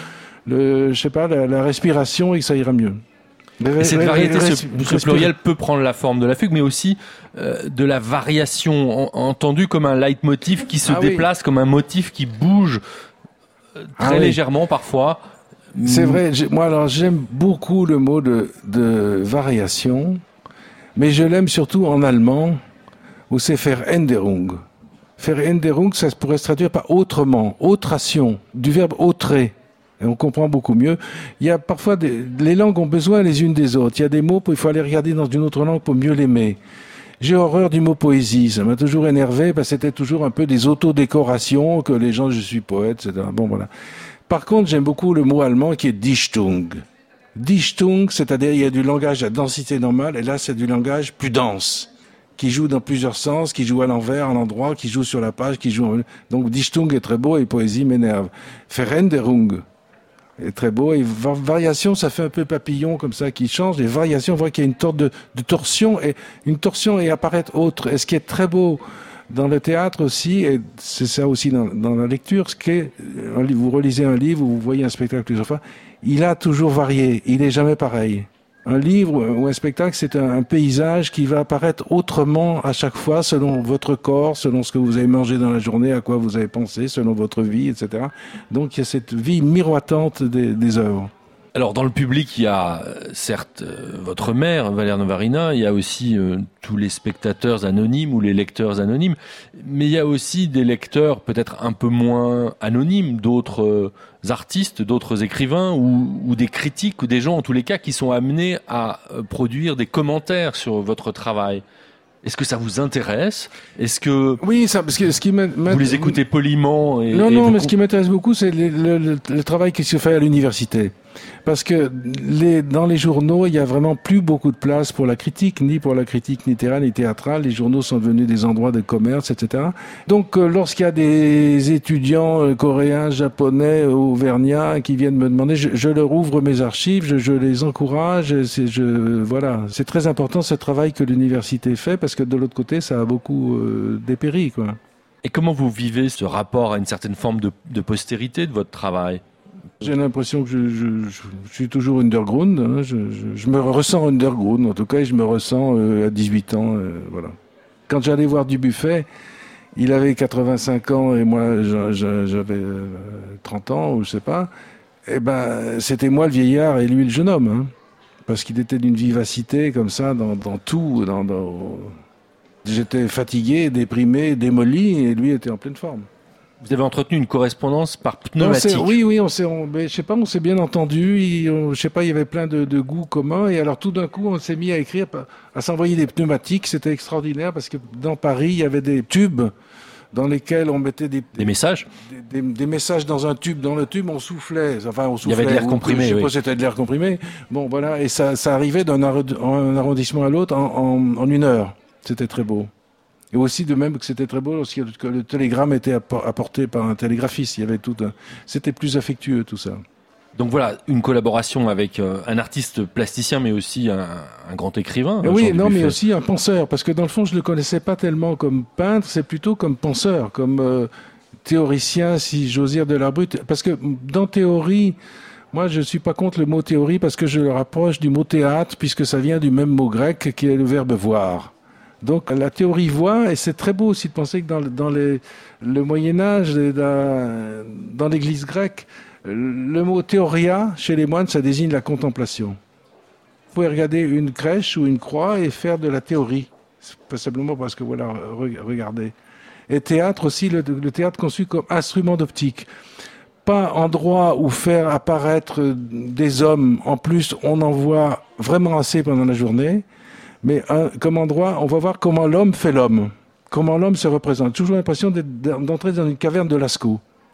le je sais pas, la, la respiration, et que ça ira mieux. Et cette variété, ce, ce pluriel peut prendre la forme de la fugue, mais aussi euh, de la variation, en, entendue comme un leitmotiv qui se ah déplace, oui. comme un motif qui bouge euh, très ah légèrement oui. parfois. C'est vrai. Moi, alors, j'aime beaucoup le mot de, de variation, mais je l'aime surtout en allemand, où c'est Veränderung. Veränderung, ça pourrait se traduire par autrement, autration, du verbe autrer. Et on comprend beaucoup mieux. Il y a parfois des, les langues ont besoin les unes des autres. Il y a des mots où il faut aller regarder dans une autre langue pour mieux l'aimer. J'ai horreur du mot poésie. Ça m'a toujours énervé parce que c'était toujours un peu des autodécorations que les gens, je suis poète, et cetera. Bon, voilà. Par contre, j'aime beaucoup le mot allemand qui est Dichtung. Dichtung, c'est-à-dire il y a du langage à densité normale et là c'est du langage plus dense, qui joue dans plusieurs sens, qui joue à l'envers, à l'endroit, qui joue sur la page, qui joue en... Donc Dichtung est très beau et poésie m'énerve. Veränderung est très beau. Et variation, ça fait un peu papillon comme ça qui change. Les variations, on voit qu'il y a une sorte de, de torsion et une torsion et apparaître autre. Et ce qui est très beau dans le théâtre aussi, et c'est ça aussi dans, dans la lecture, ce qui est, vous relisez un livre, vous voyez un spectacle plusieurs fois, il a toujours varié. Il n'est jamais pareil. Un livre ou un spectacle, c'est un, un paysage qui va apparaître autrement à chaque fois, selon votre corps, selon ce que vous avez mangé dans la journée, à quoi vous avez pensé, selon votre vie, et cetera. Donc il y a cette vie miroitante des, des œuvres. Alors dans le public, il y a certes euh, votre mère, Valère Novarina, il y a aussi euh, tous les spectateurs anonymes ou les lecteurs anonymes, mais il y a aussi des lecteurs peut-être un peu moins anonymes, d'autres euh, artistes, d'autres écrivains ou, ou des critiques ou des gens en tous les cas qui sont amenés à euh, produire des commentaires sur votre travail. Est-ce que ça vous intéresse ? Est-ce que oui, ça, parce que ce qui vous les écoutez poliment et, non, et non, mais comp... ce qui m'intéresse beaucoup, c'est le, le, le, le travail qui se fait à l'université. Parce que les, dans les journaux, il y a vraiment plus beaucoup de place pour la critique, ni pour la critique littéraire ni théâtrale. Les journaux sont devenus des endroits de commerce, et cetera. Donc, euh, lorsqu'il y a des étudiants euh, coréens, japonais, auvergnats qui viennent me demander, je, je leur ouvre mes archives, je, je les encourage. C'est, je, voilà, c'est très important ce travail que l'université fait, parce que de l'autre côté, ça a beaucoup euh, dépéri, quoi. Et comment vous vivez ce rapport à une certaine forme de, de postérité de votre travail ? J'ai l'impression que je, je, je, je suis toujours underground. Hein. Je, je, je me ressens underground, en tout cas, et je me ressens euh, à dix-huit ans. Euh, voilà. Quand j'allais voir Dubuffet, il avait quatre-vingt-cinq ans et moi j'avais euh, trente ans, ou je sais pas. Et ben, c'était moi le vieillard et lui le jeune homme, hein. Parce qu'il était d'une vivacité comme ça dans, dans tout. Dans, dans... J'étais fatigué, déprimé, démoli, et lui était en pleine forme. Vous avez entretenu une correspondance par pneumatique. Oui, oui, on s'est, on, je sais pas, on s'est bien entendu. Il, on, je sais pas, il y avait plein de, de goûts communs. Et alors tout d'un coup, on s'est mis à écrire, à s'envoyer des pneumatiques. C'était extraordinaire parce que dans Paris, il y avait des tubes dans lesquels on mettait des, des messages, des, des, des messages dans un tube. Dans le tube, on soufflait. Enfin, on soufflait. Il y avait de l'air comprimé. Je sais oui. pas, c'était de l'air comprimé. Bon, voilà, et ça, ça arrivait d'un arrondissement à l'autre en, en, en une heure. C'était très beau. Et aussi de même que c'était très beau lorsque le télégramme était apporté par un télégraphiste. Il y avait tout un... C'était plus affectueux tout ça. Donc voilà, une collaboration avec euh, un artiste plasticien, mais aussi un, un grand écrivain. Et oui, non, mais aussi un penseur, parce que dans le fond, je le connaissais pas tellement comme peintre, c'est plutôt comme penseur, comme euh, théoricien, si j'ose dire, de l'art brut. Parce que dans théorie, moi, je suis pas contre le mot théorie parce que je le rapproche du mot théâtre, puisque ça vient du même mot grec qui est le verbe voir. Donc la théorie voit, et c'est très beau aussi de penser que dans, dans les, le Moyen-Âge, dans, dans l'Église grecque, le mot théoria, chez les moines, ça désigne la contemplation. Vous pouvez regarder une crèche ou une croix et faire de la théorie. C'est pas simplement parce que, voilà, regardez. Et théâtre aussi, le, le théâtre conçu comme instrument d'optique. Pas endroit où faire apparaître des hommes. En plus, on en voit vraiment assez pendant la journée. Mais un, comme endroit, on va voir comment l'homme fait l'homme. Comment l'homme se représente. Toujours l'impression d'être, d'entrer dans une caverne de Lascaux.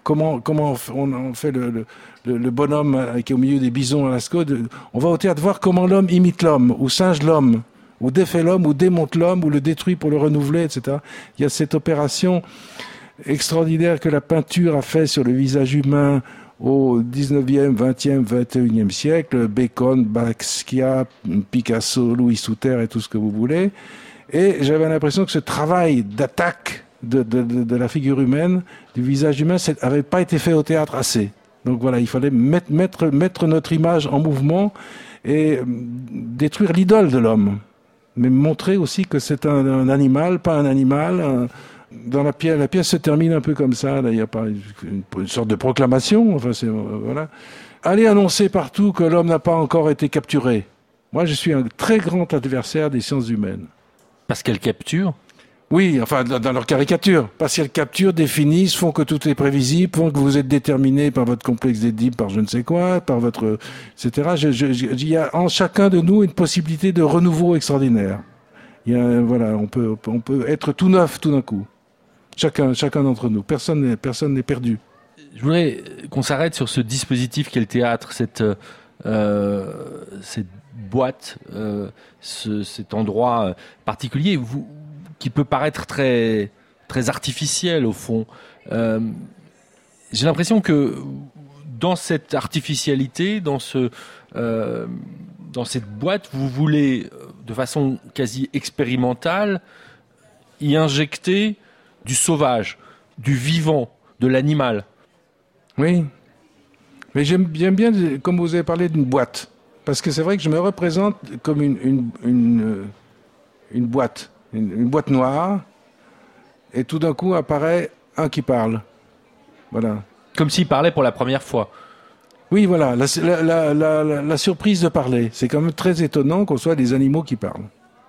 comment comment on, on fait le, le, le, le bonhomme qui est au milieu des bisons à Lascaux. On va au théâtre voir comment l'homme imite l'homme, ou singe l'homme, ou défait l'homme, ou démonte l'homme, ou le détruit pour le renouveler, et cetera. Il y a cette opération extraordinaire que la peinture a fait sur le visage humain au dix-neuvième, vingtième, vingt et unième siècle, Bacon, Basquiat, Picasso, Louis Souter et tout ce que vous voulez. Et j'avais l'impression que ce travail d'attaque de, de, de, de la figure humaine, du visage humain, n'avait pas été fait au théâtre assez. Donc voilà, il fallait mettre, mettre, mettre notre image en mouvement et détruire l'idole de l'homme. Mais montrer aussi que c'est un, un animal, pas un animal. Un, dans la pièce, la pièce se termine un peu comme ça. Là, il y a pas une, une sorte de proclamation. Enfin, c'est, voilà. Allez annoncer partout que l'homme n'a pas encore été capturé. Moi, je suis un très grand adversaire des sciences humaines. Parce qu'elles capturent ? Oui, enfin, dans leur caricature. Parce qu'elles capturent, définissent, font que tout est prévisible, font que vous êtes déterminé par votre complexe d'Édipe, par je ne sais quoi, par votre, et cetera. Je, je, je, il y a en chacun de nous une possibilité de renouveau extraordinaire. Il y a, voilà, on peut, on peut être tout neuf tout d'un coup. Chacun, chacun d'entre nous. Personne n'est, personne n'est perdu. Je voudrais qu'on s'arrête sur ce dispositif qu'est le théâtre, cette, euh, cette boîte, euh, ce, cet endroit particulier, vous, qui peut paraître très, très artificiel au fond. Euh, j'ai l'impression que dans cette artificialité, dans, ce, euh, dans cette boîte, vous voulez, de façon quasi expérimentale, y injecter du sauvage, du vivant, de l'animal. Oui, mais j'aime bien, bien, comme vous avez parlé d'une boîte, parce que c'est vrai que je me représente comme une, une, une, une boîte. Une, une boîte noire, et tout d'un coup apparaît un qui parle. Voilà. Comme s'il parlait pour la première fois. Oui, voilà, la, la, la, la, la surprise de parler. C'est quand même très étonnant qu'on soit des animaux qui parlent.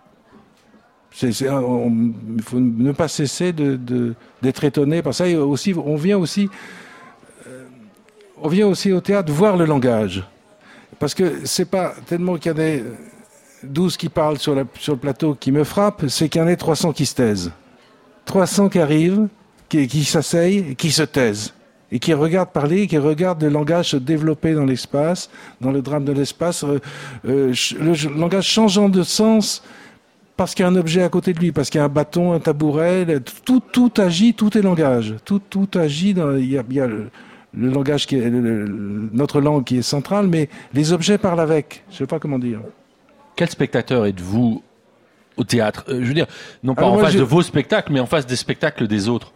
C'est, c'est, on, il faut ne pas cesser de, de, d'être étonné par ça. Et aussi, on vient aussi, euh, on vient aussi au théâtre voir le langage. Parce que c'est pas tellement qu'il y a des douze qui parlent sur, la, sur le plateau qui me frappent, c'est qu'il y en ait trois cents qui se taisent. trois cents qui arrivent, qui, qui s'asseyent, qui se taisent. Et qui regardent parler, et qui regardent le langage se développer dans l'espace, dans le drame de l'espace, euh, euh, le langage changeant de sens parce qu'il y a un objet à côté de lui, parce qu'il y a un bâton, un tabouret, tout, tout agit, tout est langage. Tout, tout agit, dans, il y a, il y a le, le langage qui est, le, le, notre langue qui est centrale, mais les objets parlent avec. Je ne sais pas comment dire. Quel spectateur êtes-vous au théâtre ? euh, Je veux dire, non pas Alors en moi, face je... de vos spectacles, mais en face des spectacles des autres.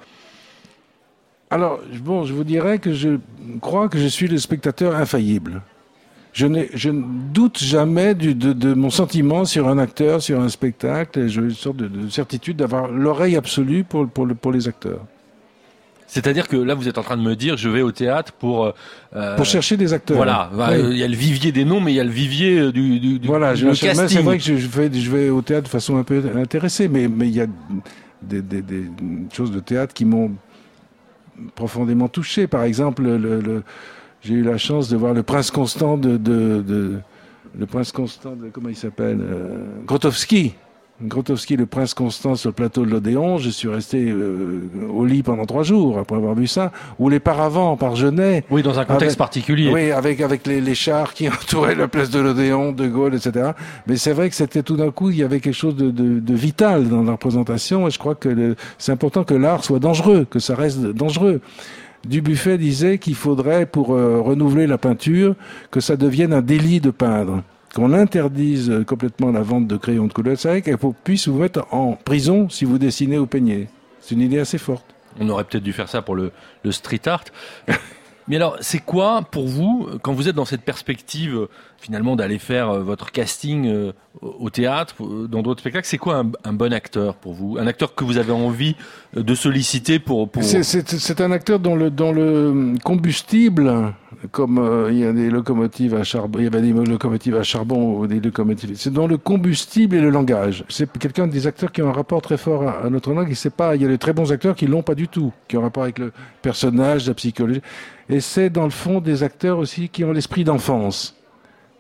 Alors, bon, je vous dirais que je crois que je suis le spectateur infaillible. Je, n'ai, je ne doute jamais du, de, de mon sentiment sur un acteur, sur un spectacle, et j'ai une sorte de, de certitude d'avoir l'oreille absolue pour, pour, le, pour les acteurs. C'est-à-dire que là, vous êtes en train de me dire, je vais au théâtre pour... Euh, pour chercher des acteurs. Voilà, il oui. y a le vivier des noms, mais il y a le vivier du, du, voilà, du je, casting. C'est vrai que je, je, vais, je vais au théâtre de façon un peu intéressée, mais, mais il y a des, des, des choses de théâtre qui m'ont profondément touché. Par exemple, le, le, j'ai eu la chance de voir le Prince Constant de... de, de le Prince Constant de... Comment il s'appelle euh, Grotowski. Grotowski, le Prince Constant sur le plateau de l'Odéon. Je suis resté euh, au lit pendant trois jours après avoir vu ça. Ou les Paravents par Genet. Oui, dans un contexte avec, particulier. Oui, avec avec les, les chars qui entouraient la place de l'Odéon, De Gaulle, et cetera. Mais c'est vrai que c'était tout d'un coup, il y avait quelque chose de, de, de vital dans la représentation. Et je crois que le, c'est important que l'art soit dangereux, que ça reste dangereux. Dubuffet disait qu'il faudrait, pour euh, renouveler la peinture, que ça devienne un délit de peindre. Qu'on interdise complètement la vente de crayons de couleur, c'est vrai qu'on puisse vous mettre en prison si vous dessinez ou peignez. C'est une idée assez forte. On aurait peut-être dû faire ça pour le, le street art. Mais alors, c'est quoi pour vous, quand vous êtes dans cette perspective, finalement, d'aller faire votre casting au théâtre, dans d'autres spectacles, c'est quoi un, un bon acteur pour vous ? Un acteur que vous avez envie de solliciter pour... pour... C'est, c'est, c'est un acteur dont le, dont le combustible, comme euh, il y a des locomotives à charbon, il y avait des locomotives à charbon ou des locomotives, c'est dans le combustible et le langage. C'est quelqu'un des acteurs qui ont un rapport très fort à, à notre langue. Et c'est pas, il y a de très bons acteurs qui l'ont pas du tout, qui ont un rapport avec le personnage, la psychologie. Et c'est dans le fond des acteurs aussi qui ont l'esprit d'enfance.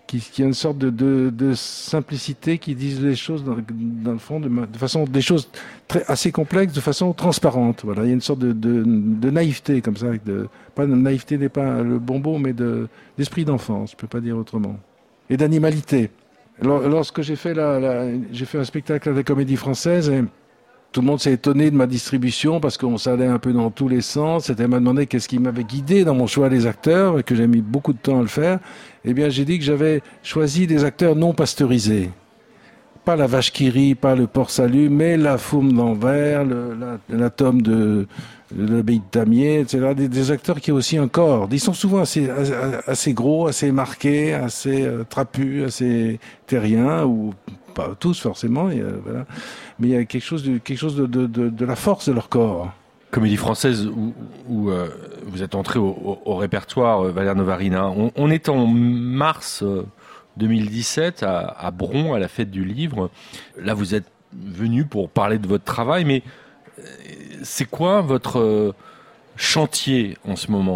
qui, qui a une sorte de, de, de simplicité, qui disent les choses dans, dans le fond, de, de façon, des choses très, assez complexes, de façon transparente. Voilà, il y a une sorte de, de, de naïveté comme ça, de, pas de naïveté n'est pas le bon mot, mais de, d'esprit d'enfance, je peux pas dire autrement, et d'animalité. Lorsque j'ai fait la, la, j'ai fait un spectacle à la Comédie Française, et tout le monde s'est étonné de ma distribution parce qu'on s'allait un peu dans tous les sens. C'était m'a demandé qu'est-ce qui m'avait guidé dans mon choix des acteurs et que j'ai mis beaucoup de temps à le faire. Eh bien, j'ai dit que j'avais choisi des acteurs non pasteurisés. Pas la vache qui rit, pas le porc salut, mais la fourme d'Anvers, le, la, la tome de, de l'abbaye de Damiers, et cetera. Des, des acteurs qui ont aussi un corps. Ils sont souvent assez, assez gros, assez marqués, assez euh, trapus, assez terriens, ou pas tous forcément. Et, euh, voilà. Mais il y a quelque chose de, quelque chose de, de, de, de la force de leur corps. Comédie Française où, où euh, vous êtes entré au, au, au répertoire, euh, Valère Novarina. On, on est en mars euh, deux mille dix-sept à, à Bron, à la fête du livre. Là, vous êtes venu pour parler de votre travail, mais euh, c'est quoi votre euh, chantier en ce moment ?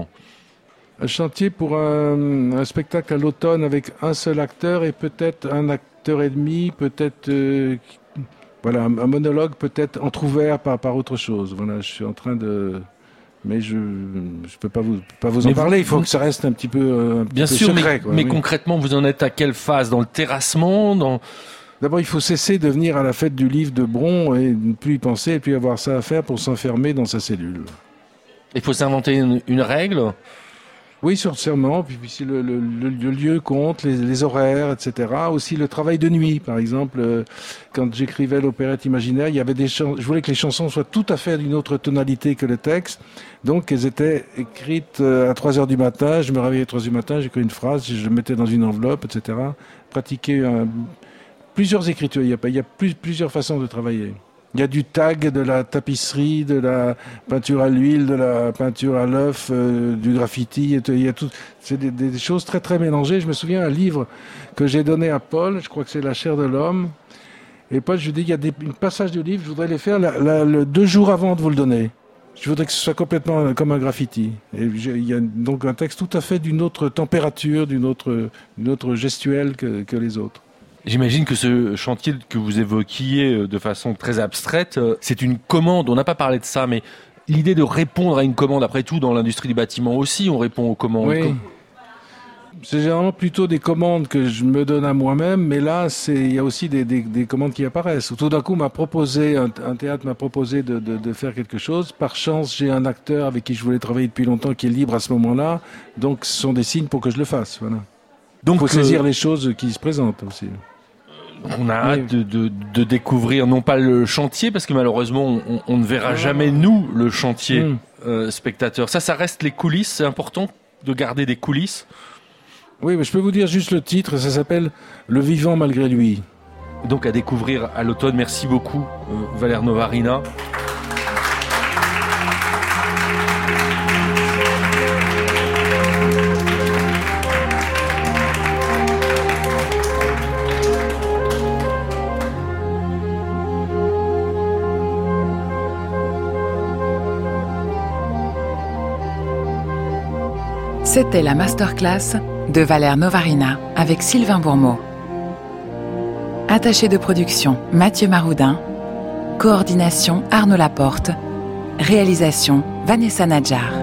Un chantier pour un, un spectacle à l'automne avec un seul acteur et peut-être un acteur et demi, peut-être... Euh, Voilà, un monologue peut-être entrouvert par, par autre chose. Voilà, je suis en train de... Mais je je peux pas vous, pas vous en mais parler, vous, il faut vous... que ça reste un petit peu, un petit Bien peu sûr, secret. Mais, quoi, mais oui. concrètement, vous en êtes à quelle phase ? Dans le terrassement dans... D'abord, il faut cesser de venir à la fête du livre de Bron et ne plus y penser et puis avoir ça à faire pour s'enfermer dans sa cellule. Il faut s'inventer une, une règle ? Oui, sûrement. Puis, puis si le, le, le, le lieu compte, les, les horaires, et cetera. Aussi le travail de nuit, par exemple. Euh, quand j'écrivais l'opérette imaginaire, il y avait des chansons. Je voulais que les chansons soient tout à fait d'une autre tonalité que le texte. Donc, elles étaient écrites à trois heures du matin. Je me réveillais à trois heures du matin, j'écrivais une phrase, je le mettais dans une enveloppe, et cetera. Pratiquer un... plusieurs écritures. Il y a, il y a plus, plusieurs façons de travailler. Il y a du tag, de la tapisserie, de la peinture à l'huile, de la peinture à l'œuf, euh, du graffiti. Il y a tout. C'est des, des choses très très mélangées. Je me souviens un livre que j'ai donné à Paul. Je crois que c'est La chair de l'homme. Et Paul, je lui dis, il y a des passages du livre. Je voudrais les faire la, la, le deux jours avant de vous le donner. Je voudrais que ce soit complètement comme un graffiti. Et il y a donc un texte tout à fait d'une autre température, d'une autre, d'une autre gestuelle que, que les autres. J'imagine que ce chantier que vous évoquiez de façon très abstraite, c'est une commande. On n'a pas parlé de ça, mais l'idée de répondre à une commande, après tout, dans l'industrie du bâtiment aussi, on répond aux commandes. Oui. C'est généralement plutôt des commandes que je me donne à moi-même, mais là, c'est, il y a aussi des, des, des commandes qui apparaissent. Tout d'un coup, m'a proposé, un, un théâtre m'a proposé de, de, de faire quelque chose. Par chance, j'ai un acteur avec qui je voulais travailler depuis longtemps qui est libre à ce moment-là. Donc, ce sont des signes pour que je le fasse. Voilà. Donc, il faut saisir euh... les choses qui se présentent aussi. On a hâte de, de, de découvrir non pas le chantier, parce que malheureusement on, on ne verra jamais nous le chantier mmh. euh, spectateur. Ça, ça reste les coulisses. C'est important de garder des coulisses. Oui, mais je peux vous dire juste le titre. Ça s'appelle Le vivant malgré lui. Donc à découvrir à l'automne. Merci beaucoup, euh, Valère Novarina. C'était la masterclass de Valère Novarina avec Sylvain Bourmeau. Attaché de production, Mathieu Maroudin. Coordination, Arnaud Laporte. Réalisation, Vanessa Nadjar.